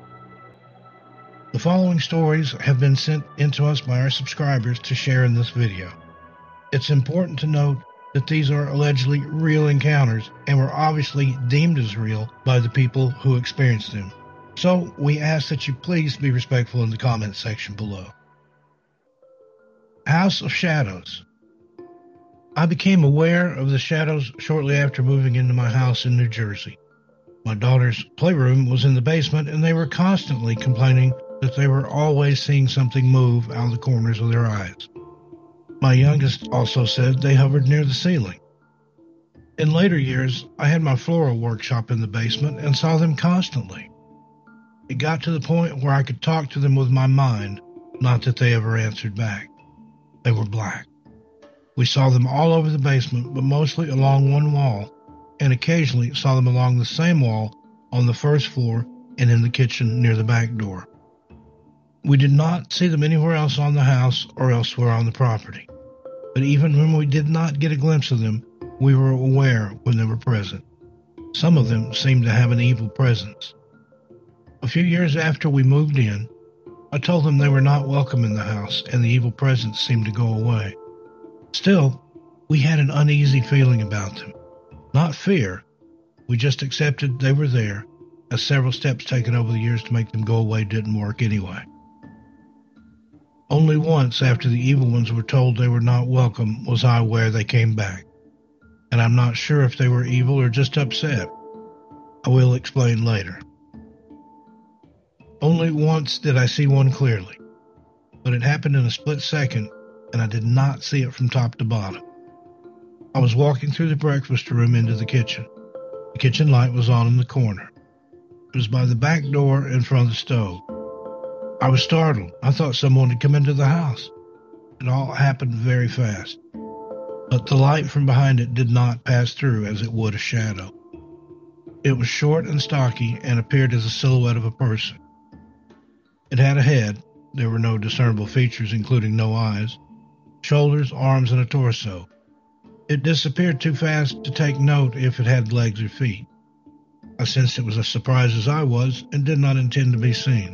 S25: The following stories have been sent in to us by our subscribers to share in this video. It's important to note that these are allegedly real encounters and were obviously deemed as real by the people who experienced them. So we ask that you please be respectful in the comment section below. House of Shadows. I became aware of the shadows shortly after moving into my house in New Jersey. My daughter's playroom was in the basement and they were constantly complaining that they were always seeing something move out of the corners of their eyes. My youngest also said they hovered near the ceiling. In later years, I had my floral workshop in the basement and saw them constantly. It got to the point where I could talk to them with my mind, not that they ever answered back. They were black. We saw them all over the basement, but mostly along one wall, and occasionally saw them along the same wall on the first floor and in the kitchen near the back door. We did not see them anywhere else on the house or elsewhere on the property. But even when we did not get a glimpse of them, we were aware when they were present. Some of them seemed to have an evil presence. A few years after we moved in, I told them they were not welcome in the house and the evil presence seemed to go away. Still, we had an uneasy feeling about them. Not fear. We just accepted they were there, as several steps taken over the years to make them go away didn't work anyway. Only once after the evil ones were told they were not welcome was I aware they came back, and I'm not sure if they were evil or just upset. I will explain later. Only once did I see one clearly, but it happened in a split second, and I did not see it from top to bottom. I was walking through the breakfast room into the kitchen. The kitchen light was on in the corner. It was by the back door in front of the stove. I was startled. I thought someone had come into the house. It all happened very fast. But the light from behind it did not pass through as it would a shadow. It was short and stocky and appeared as a silhouette of a person. It had a head. There were no discernible features, including no eyes, shoulders, arms, and a torso. It disappeared too fast to take note if it had legs or feet. I sensed it was as surprised as I was and did not intend to be seen.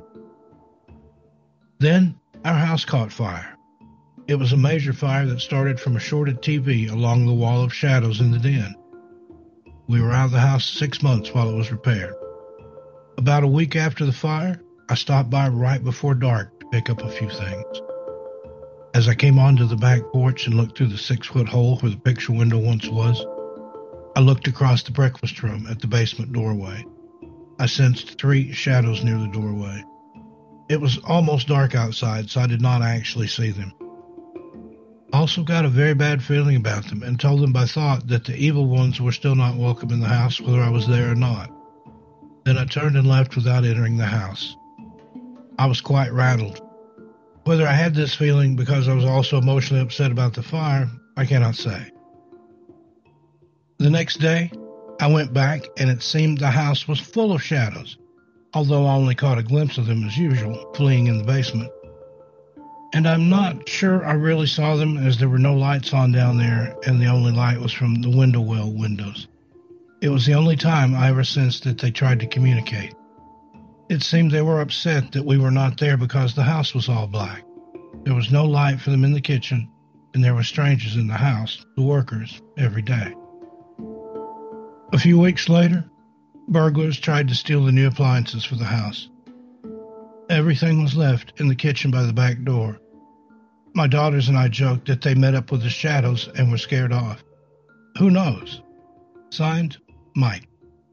S25: Then, our house caught fire. It was a major fire that started from a shorted TV along the wall of shadows in the den. We were out of the house 6 months while it was repaired. About a week after the fire, I stopped by right before dark to pick up a few things. As I came onto the back porch and looked through the 6-foot hole where the picture window once was, I looked across the breakfast room at the basement doorway. I sensed 3 shadows near the doorway. It was almost dark outside, so I did not actually see them. Also got a very bad feeling about them and told them by thought that the evil ones were still not welcome in the house whether I was there or not. Then I turned and left without entering the house. I was quite rattled. Whether I had this feeling because I was also emotionally upset about the fire, I cannot say. The next day, I went back and it seemed the house was full of shadows, although I only caught a glimpse of them as usual, fleeing in the basement. And I'm not sure I really saw them as there were no lights on down there and the only light was from the window well windows. It was the only time I ever sensed that they tried to communicate. It seemed they were upset that we were not there because the house was all black. There was no light for them in the kitchen, and there were strangers in the house, the workers, every day. A few weeks later, burglars tried to steal the new appliances for the house. Everything was left in the kitchen by the back door. My daughters and I joked that they met up with the shadows and were scared off. Who knows? Signed, Mike.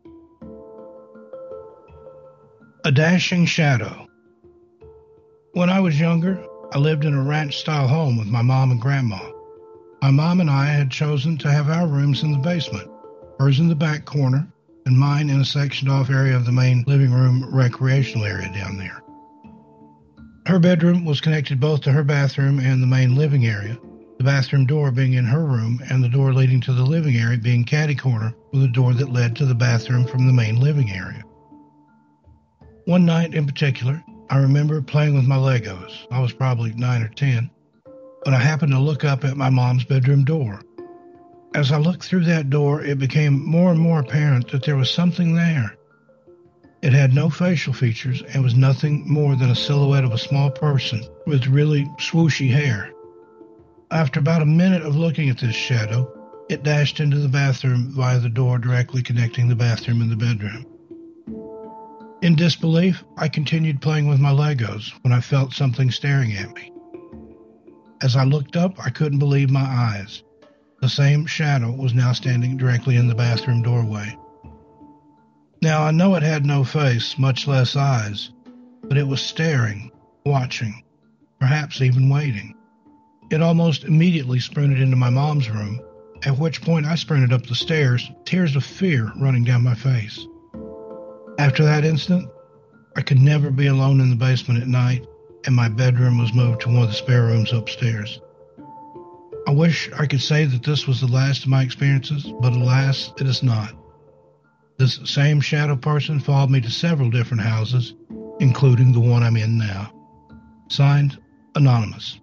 S25: A dashing shadow. When I was younger, I lived in a ranch-style home with my mom and grandma. My mom and I had chosen to have our rooms in the basement, hers in the back corner, and mine in a sectioned-off area of the main living room recreational area down there. Her bedroom was connected both to her bathroom and the main living area, the bathroom door being in her room and the door leading to the living area being catty-corner with a door that led to the bathroom from the main living area. One night in particular, I remember playing with my Legos. I was probably 9 or 10, when I happened to look up at my mom's bedroom door. As I looked through that door, it became more and more apparent that there was something there. It had no facial features and was nothing more than a silhouette of a small person with really swooshy hair. After about a minute of looking at this shadow, it dashed into the bathroom via the door directly connecting the bathroom and the bedroom. In disbelief, I continued playing with my Legos when I felt something staring at me. As I looked up, I couldn't believe my eyes. The same shadow was now standing directly in the bathroom doorway. Now, I know it had no face, much less eyes, but it was staring, watching, perhaps even waiting. It almost immediately sprinted into my mom's room, at which point I sprinted up the stairs, tears of fear running down my face. After that instant, I could never be alone in the basement at night, and my bedroom was moved to one of the spare rooms upstairs. I wish I could say that this was the last of my experiences, but alas, it is not. This same shadow person followed me to several different houses, including the one I'm in now. Signed, Anonymous.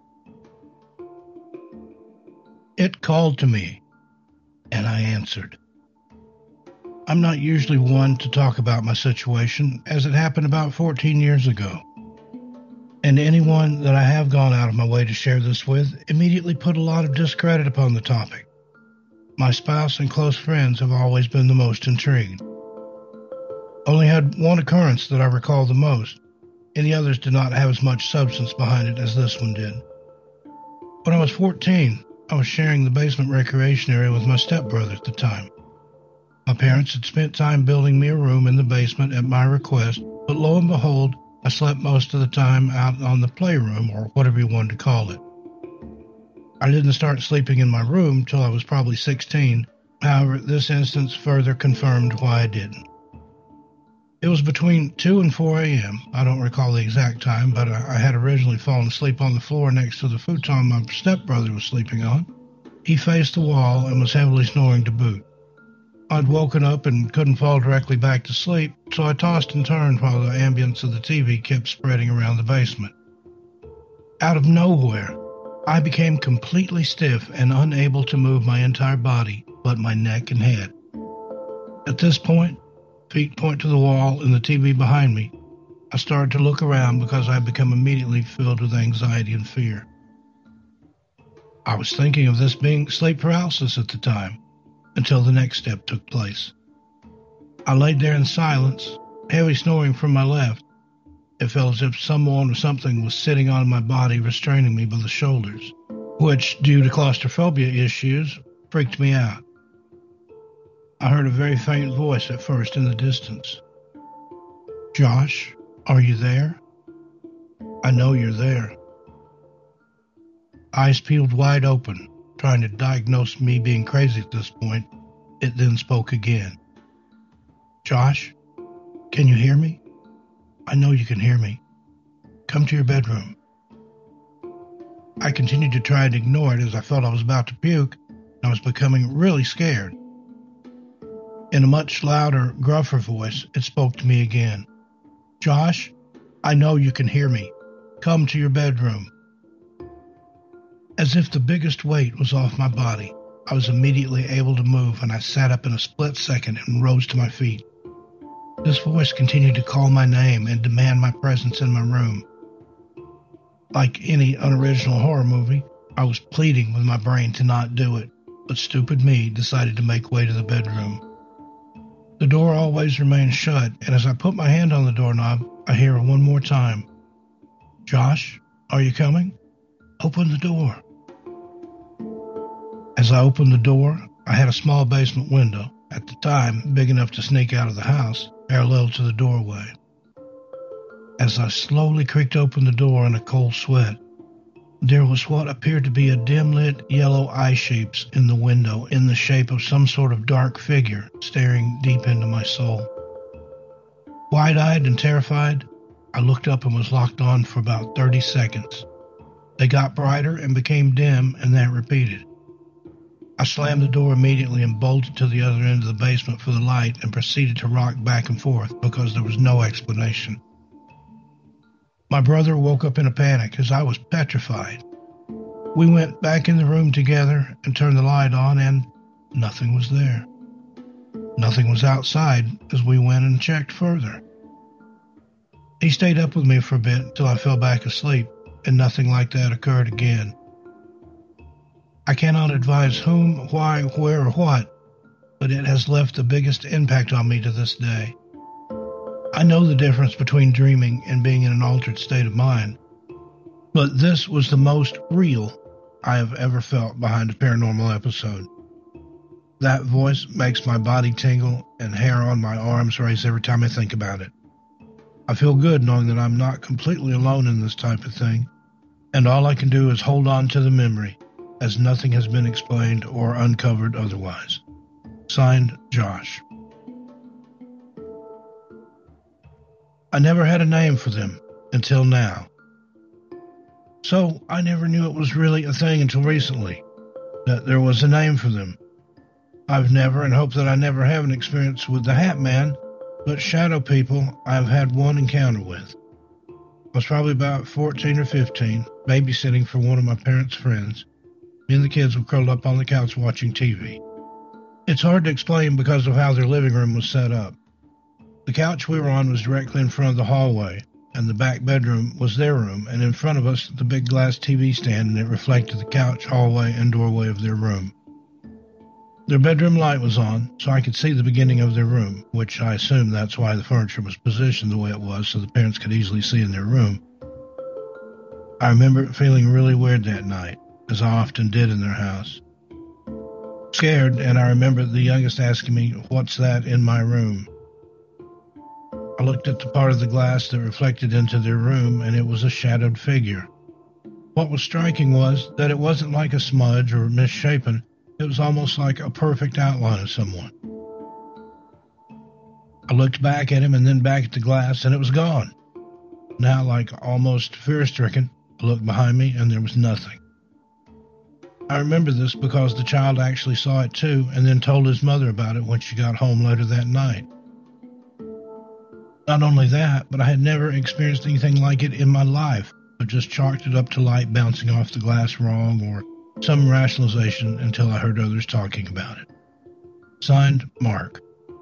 S25: It called to me, and I answered. I'm not usually one to talk about my situation, as it happened about 14 years ago. And anyone that I have gone out of my way to share this with immediately put a lot of discredit upon the topic. My spouse and close friends have always been the most intrigued. Only had one occurrence that I recall the most, and the others did not have as much substance behind it as this one did. When I was 14, I was sharing the basement recreation area with my stepbrother at the time. My parents had spent time building me a room in the basement at my request, but lo and behold, I slept most of the time out on the playroom, or whatever you wanted to call it. I didn't start sleeping in my room till I was probably 16. However, this instance further confirmed why I didn't. It was between 2 and 4 a.m. I don't recall the exact time, but I had originally fallen asleep on the floor next to the futon my stepbrother was sleeping on. He faced the wall and was heavily snoring to boot. I'd woken up and couldn't fall directly back to sleep, so I tossed and turned while the ambience of the TV kept spreading around the basement. Out of nowhere, I became completely stiff and unable to move my entire body but my neck and head. At this point, feet point to the wall and the TV behind me. I started to look around because I had become immediately filled with anxiety and fear. I was thinking of this being sleep paralysis at the time, until the next step took place. I laid there in silence, heavy snoring from my left. It felt as if someone or something was sitting on my body, restraining me by the shoulders, which, due to claustrophobia issues, freaked me out. I heard a very faint voice at first in the distance. "Josh, are you there? I know you're there." eyes peeled wide open, trying to diagnose me being crazy at this point, it then spoke again. Josh, can you hear me? I know you can hear me. Come to your bedroom. I continued to try and ignore it as I felt I was about to puke, and I was becoming really scared. In a much louder, gruffer voice, it spoke to me again. Josh, I know you can hear me. Come to your bedroom. As if the biggest weight was off my body, I was immediately able to move, and I sat up in a split second and rose to my feet. This voice continued to call my name and demand my presence in my room. Like any unoriginal horror movie, I was pleading with my brain to not do it, but stupid me decided to make way to the bedroom. The door always remained shut, and as I put my hand on the doorknob, I hear it one more time. Josh, are you coming? Open the door. As I opened the door, I had a small basement window, at the time big enough to sneak out of the house, parallel to the doorway. As I slowly creaked open the door in a cold sweat, there was what appeared to be a dim-lit yellow eye shapes in the window in the shape of some sort of dark figure staring deep into my soul. Wide-eyed and terrified, I looked up and was locked on for about 30 seconds. They got brighter and became dim, and that repeated. I slammed the door immediately and bolted to the other end of the basement for the light and proceeded to rock back and forth because there was no explanation. My brother woke up in a panic as I was petrified. We went back in the room together and turned the light on, and nothing was there. Nothing was outside as we went and checked further. He stayed up with me for a bit until I fell back asleep, and nothing like that occurred again. I cannot advise whom, why, where, or what, but it has left the biggest impact on me to this day. I know the difference between dreaming and being in an altered state of mind, but this was the most real I have ever felt behind a paranormal episode. That voice makes my body tingle and hair on my arms raise every time I think about it. I feel good knowing that I'm not completely alone in this type of thing, and all I can do is hold on to the memory, as nothing has been explained or uncovered otherwise. Signed, Josh. I never had a name for them until now. So I never knew it was really a thing until recently, that there was a name for them. I've never, and hope that I never have, an experience with the Hat Man, but shadow people I've had one encounter with. I was probably about 14 or 15, babysitting for one of my parents' friends. Me and the kids were curled up on the couch watching TV. It's hard to explain because of how their living room was set up. The couch we were on was directly in front of the hallway, and the back bedroom was their room, and in front of us the big glass TV stand, and it reflected the couch, hallway, and doorway of their room. Their bedroom light was on, so I could see the beginning of their room, which I assume that's why the furniture was positioned the way it was, so the parents could easily see in their room. I remember feeling really weird that night, as I often did in their house. Scared, and I remember the youngest asking me, "What's that in my room?" I looked at the part of the glass that reflected into their room, and it was a shadowed figure. What was striking was that it wasn't like a smudge or misshapen. It was almost like a perfect outline of someone. I looked back at him and then back at the glass, and it was gone. Now, like almost fear-stricken, I looked behind me, and there was nothing. I remember this because the child actually saw it too, and then told his mother about it when she got home later that night. Not only that, but I had never experienced anything like it in my life, but just chalked it up to light bouncing off the glass wrong or some rationalization until I heard others talking about it. Signed, Mark.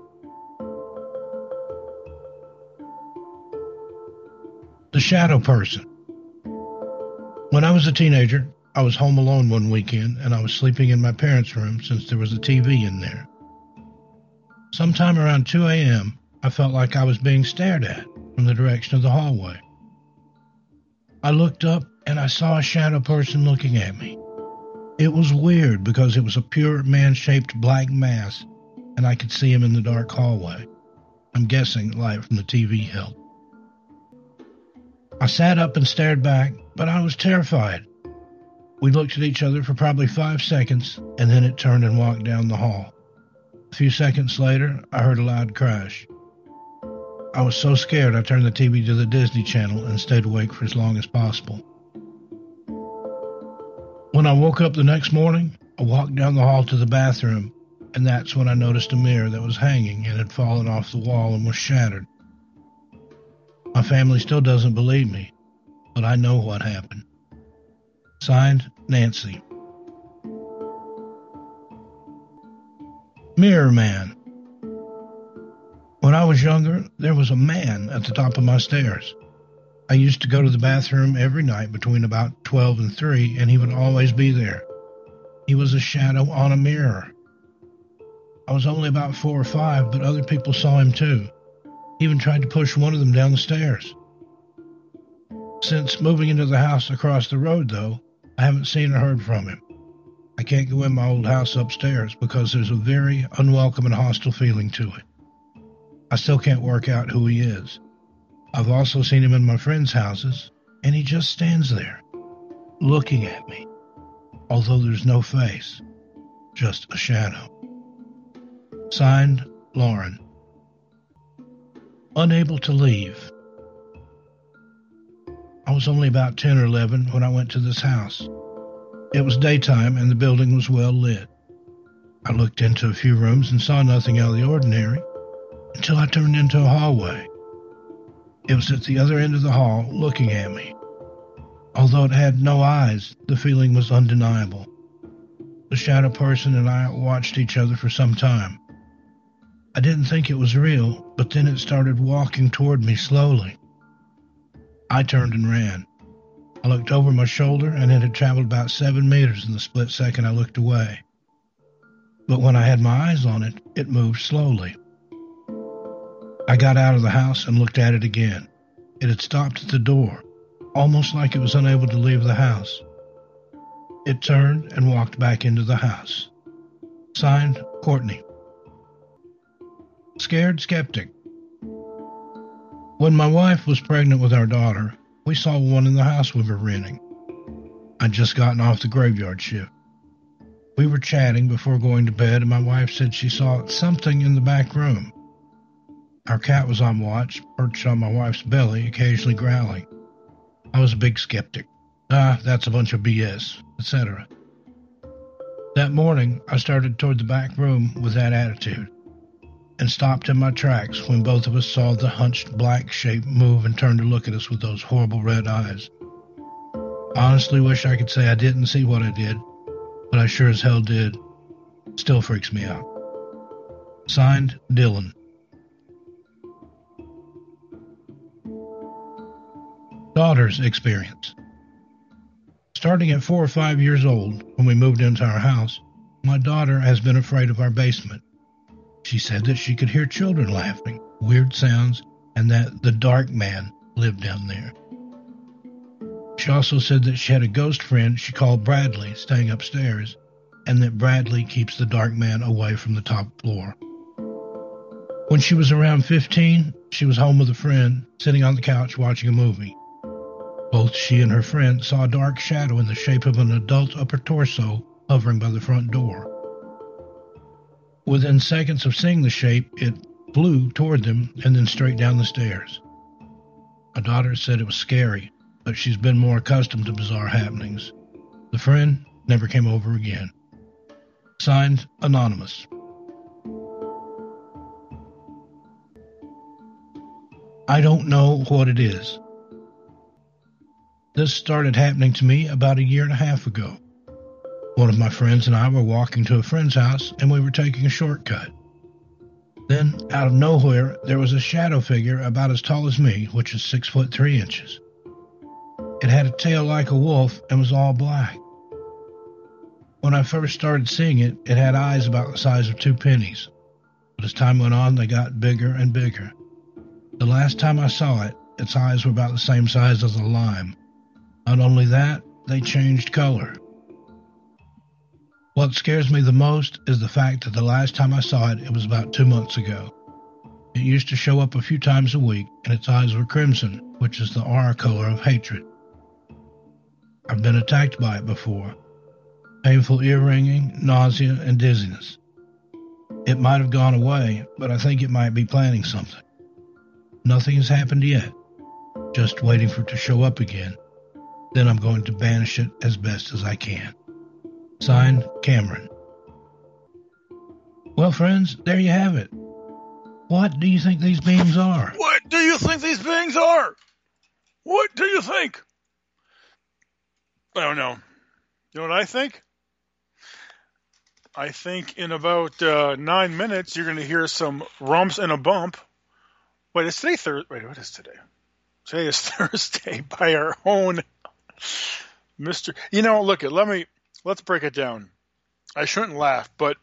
S25: The Shadow Person. When I was a teenager, I was home alone one weekend, and I was sleeping in my parents' room since there was a TV in there. Sometime around 2 a.m., I felt like I was being stared at from the direction of the hallway. I looked up, and I saw a shadow person looking at me. It was weird because it was a pure man-shaped black mass, and I could see him in the dark hallway. I'm guessing light from the TV helped. I sat up and stared back, but I was terrified. We looked at each other for probably 5 seconds, and then it turned and walked down the hall. A few seconds later, I heard a loud crash. I was so scared I turned the TV to the Disney Channel and stayed awake for as long as possible. When I woke up the next morning, I walked down the hall to the bathroom, and that's when I noticed a mirror that was hanging and had fallen off the wall and was shattered. My family still doesn't believe me, but I know what happened. Signed, Nancy. Mirror Man. When I was younger, there was a man at the top of my stairs. I used to go to the bathroom every night between about 12 and 3, and he would always be there. He was a shadow on a mirror. I was only about 4 or 5, but other people saw him too. He even tried to push one of them down the stairs. Since moving into the house across the road, though, I haven't seen or heard from him. I can't go in my old house upstairs because there's a very unwelcome and hostile feeling to it. I still can't work out who he is. I've also seen him in my friends' houses, and he just stands there, looking at me, although there's no face, just a shadow. Signed, Lauren. Unable to leave. I was only about 10 or 11 when I went to this house. It was daytime and the building was well lit. I looked into a few rooms and saw nothing out of the ordinary until I turned into a hallway. It was at the other end of the hall looking at me. Although it had no eyes, the feeling was undeniable. The shadow person and I watched each other for some time. I didn't think it was real, but then it started walking toward me slowly. I turned and ran. I looked over my shoulder, and it had traveled about 7 meters in the split second I looked away. But when I had my eyes on it, it moved slowly. I got out of the house and looked at it again. It had stopped at the door, almost like it was unable to leave the house. It turned and walked back into the house. Signed, Courtney. Scared Skeptic. When my wife was pregnant with our daughter, we saw one in the house we were renting. I'd just gotten off the graveyard shift. We were chatting before going to bed, and my wife said she saw something in the back room. Our cat was on watch, perched on my wife's belly, occasionally growling. I was a big skeptic. That's a bunch of BS, etc. That morning, I started toward the back room with that attitude, and stopped in my tracks when both of us saw the hunched black shape move and turn to look at us with those horrible red eyes. I honestly wish I could say I didn't see what I did, but I sure as hell did. Still freaks me out. Signed, Dylan. Daughter's experience. Starting at 4 or 5 years old, when we moved into our house, my daughter has been afraid of our basement. She said that she could hear children laughing, weird sounds, and that the dark man lived down there. She also said that she had a ghost friend she called Bradley staying upstairs, and that Bradley keeps the dark man away from the top floor. When she was around 15, she was home with a friend, sitting on the couch watching a movie. Both she and her friend saw a dark shadow in the shape of an adult upper torso hovering by the front door. Within seconds of seeing the shape, it flew toward them and then straight down the stairs. My daughter said it was scary, but she's been more accustomed to bizarre happenings. The friend never came over again. Signed, Anonymous. I don't know what it is. This started happening to me about 1.5 years ago. One of my friends and I were walking to a friend's house, and we were taking a shortcut. Then, out of nowhere, there was a shadow figure about as tall as me, which is 6 foot 3 inches. It had a tail like a wolf and was all black. When I first started seeing it, it had eyes about the size of 2 pennies. But as time went on, they got bigger and bigger. The last time I saw it, its eyes were about the same size as a lime. Not only that, they changed color. What scares me the most is the fact that the last time I saw it, it was about 2 months ago. It used to show up a few times a week, and its eyes were crimson, which is the aura color of hatred. I've been attacked by it before. Painful ear ringing, nausea, and dizziness. It might have gone away, but I think it might be planning something. Nothing has happened yet. Just waiting for it to show up again. Then I'm going to banish it as best as I can. Signed, Cameron. Well, friends, there you have it. What do you think these beings are?
S3: What do you think these beings are? What do you think? I don't know. You know what I think? I think in about 9 minutes, you're going to hear some rumps and a bump. Wait, is today Thursday? Wait, what is today? Today is Thursday by our own Mr. You know, look, let's break it down. I shouldn't laugh, but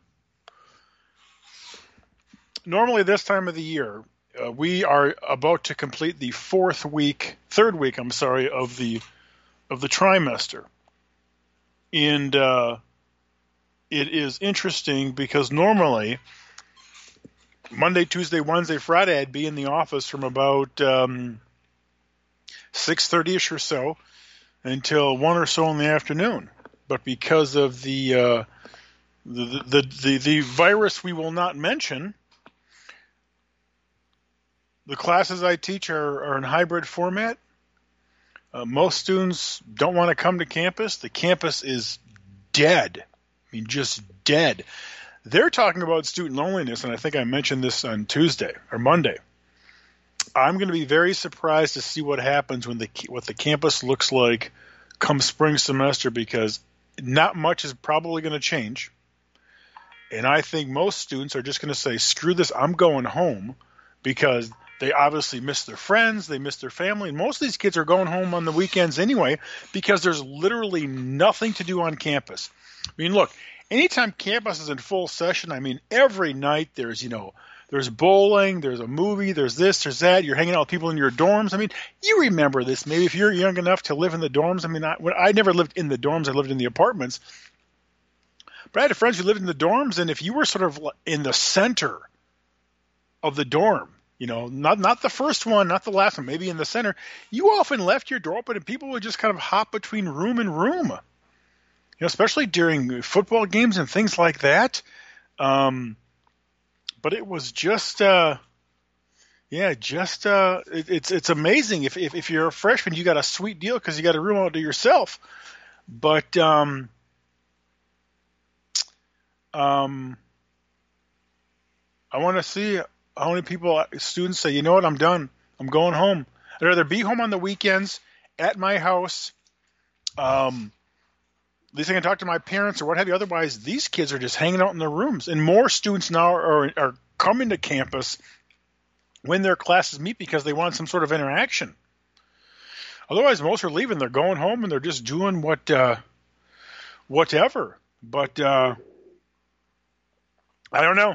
S3: normally this time of the year, we are about to complete the third week of the trimester. And it is interesting because normally Monday, Tuesday, Wednesday, Friday, I'd be in the office from about 6:30ish or so until 1 or so in the afternoon. But because of the virus we will not mention, the classes I teach are in hybrid format. Most students don't want to come to campus. The campus is dead. I mean, just dead. They're talking about student loneliness, and I think I mentioned this on Tuesday or Monday. I'm going to be very surprised to see what happens when what the campus looks like come spring semester, because not much is probably going to change. And I think most students are just going to say, screw this, I'm going home, because they obviously miss their friends, they miss their family, and most of these kids are going home on the weekends anyway because there's literally nothing to do on campus. I mean, look, anytime campus is in full session, I mean, every night there's bowling, there's a movie, there's this, there's that. You're hanging out with people in your dorms. I mean, you remember this. Maybe if you're young enough to live in the dorms. I mean, I never lived in the dorms. I lived in the apartments. But I had friends who lived in the dorms, and if you were sort of in the center of the dorm, you know, not the first one, not the last one, maybe in the center, you often left your door open and people would just kind of hop between room and room. You know, especially during football games and things like that. But it was just, it's amazing. If you're a freshman, you got a sweet deal because you got a room all to yourself. But I want to see how many students say, you know what, I'm done. I'm going home. I'd rather be home on the weekends at my house. At least I can talk to my parents or what have you. Otherwise, these kids are just hanging out in their rooms. And more students now are coming to campus when their classes meet because they want some sort of interaction. Otherwise, most are leaving. They're going home and they're just doing whatever. But I don't know.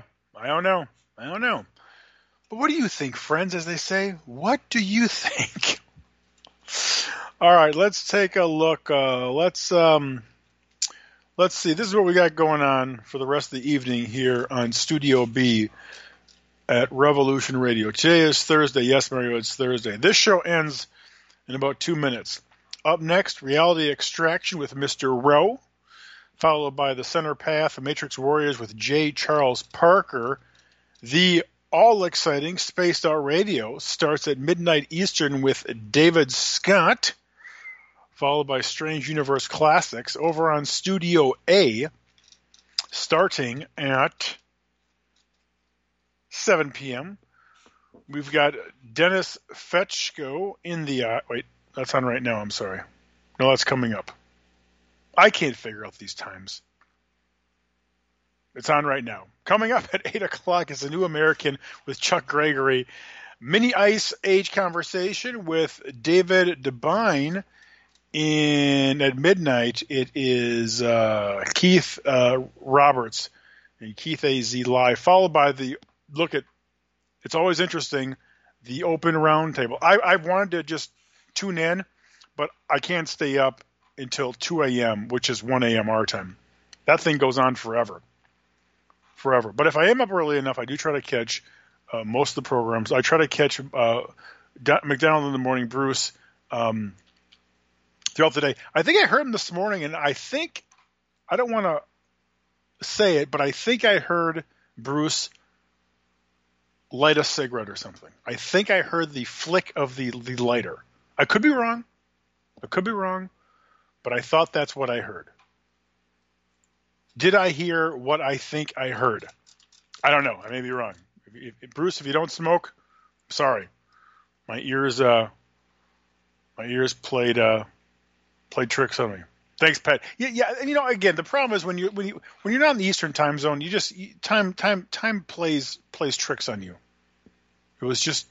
S3: But what do you think, friends, as they say? What do you think? All right, let's take a look. Let's see. This is what we got going on for the rest of the evening here on Studio B at Revolution Radio. Today is Thursday. Yes, Mario, it's Thursday. This show ends in about 2 minutes. Up next, Reality Extraction with Mr. Rowe, followed by The Center Path, Matrix Warriors with J. Charles Parker. The all-exciting Spaced Out Radio starts at midnight Eastern with David Scott, followed by Strange Universe Classics over on Studio A, starting at 7 p.m. We've got Dennis Fetchko in the... wait, that's on right now, I'm sorry. No, that's coming up. I can't figure out these times. It's on right now. Coming up at 8 o'clock is A New American with Chuck Gregory. Mini Ice Age Conversation with David Devine. And at midnight, it is Keith Roberts and Keith AZ Live, followed by it's always interesting, the open roundtable. I wanted to just tune in, but I can't stay up until 2 a.m., which is 1 a.m. our time. That thing goes on forever. But if I am up early enough, I do try to catch most of the programs. I try to catch McDonald in the Morning, Bruce, throughout the day. I think I heard him this morning, and I don't want to say it, but I think I heard Bruce light a cigarette or something. I think I heard the flick of the lighter. I could be wrong, but I thought that's what I heard. Did I hear what I think I heard? I don't know. I may be wrong. Bruce, if you don't smoke, sorry. My ears played tricks on me. Thanks, Pat. Yeah. And again, the problem is when you're not in the Eastern time zone, time plays tricks on you. It was just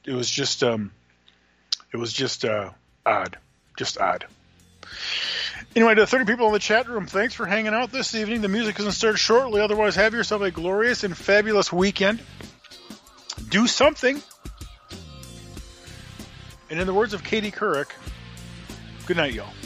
S3: odd. Just odd. Anyway, to the 30 people in the chat room, thanks for hanging out this evening. The music doesn't start shortly. Otherwise, have yourself a glorious and fabulous weekend. Do something. And in the words of Katie Couric, good night, y'all.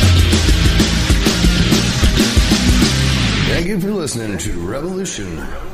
S11: Thank you for listening to Revolution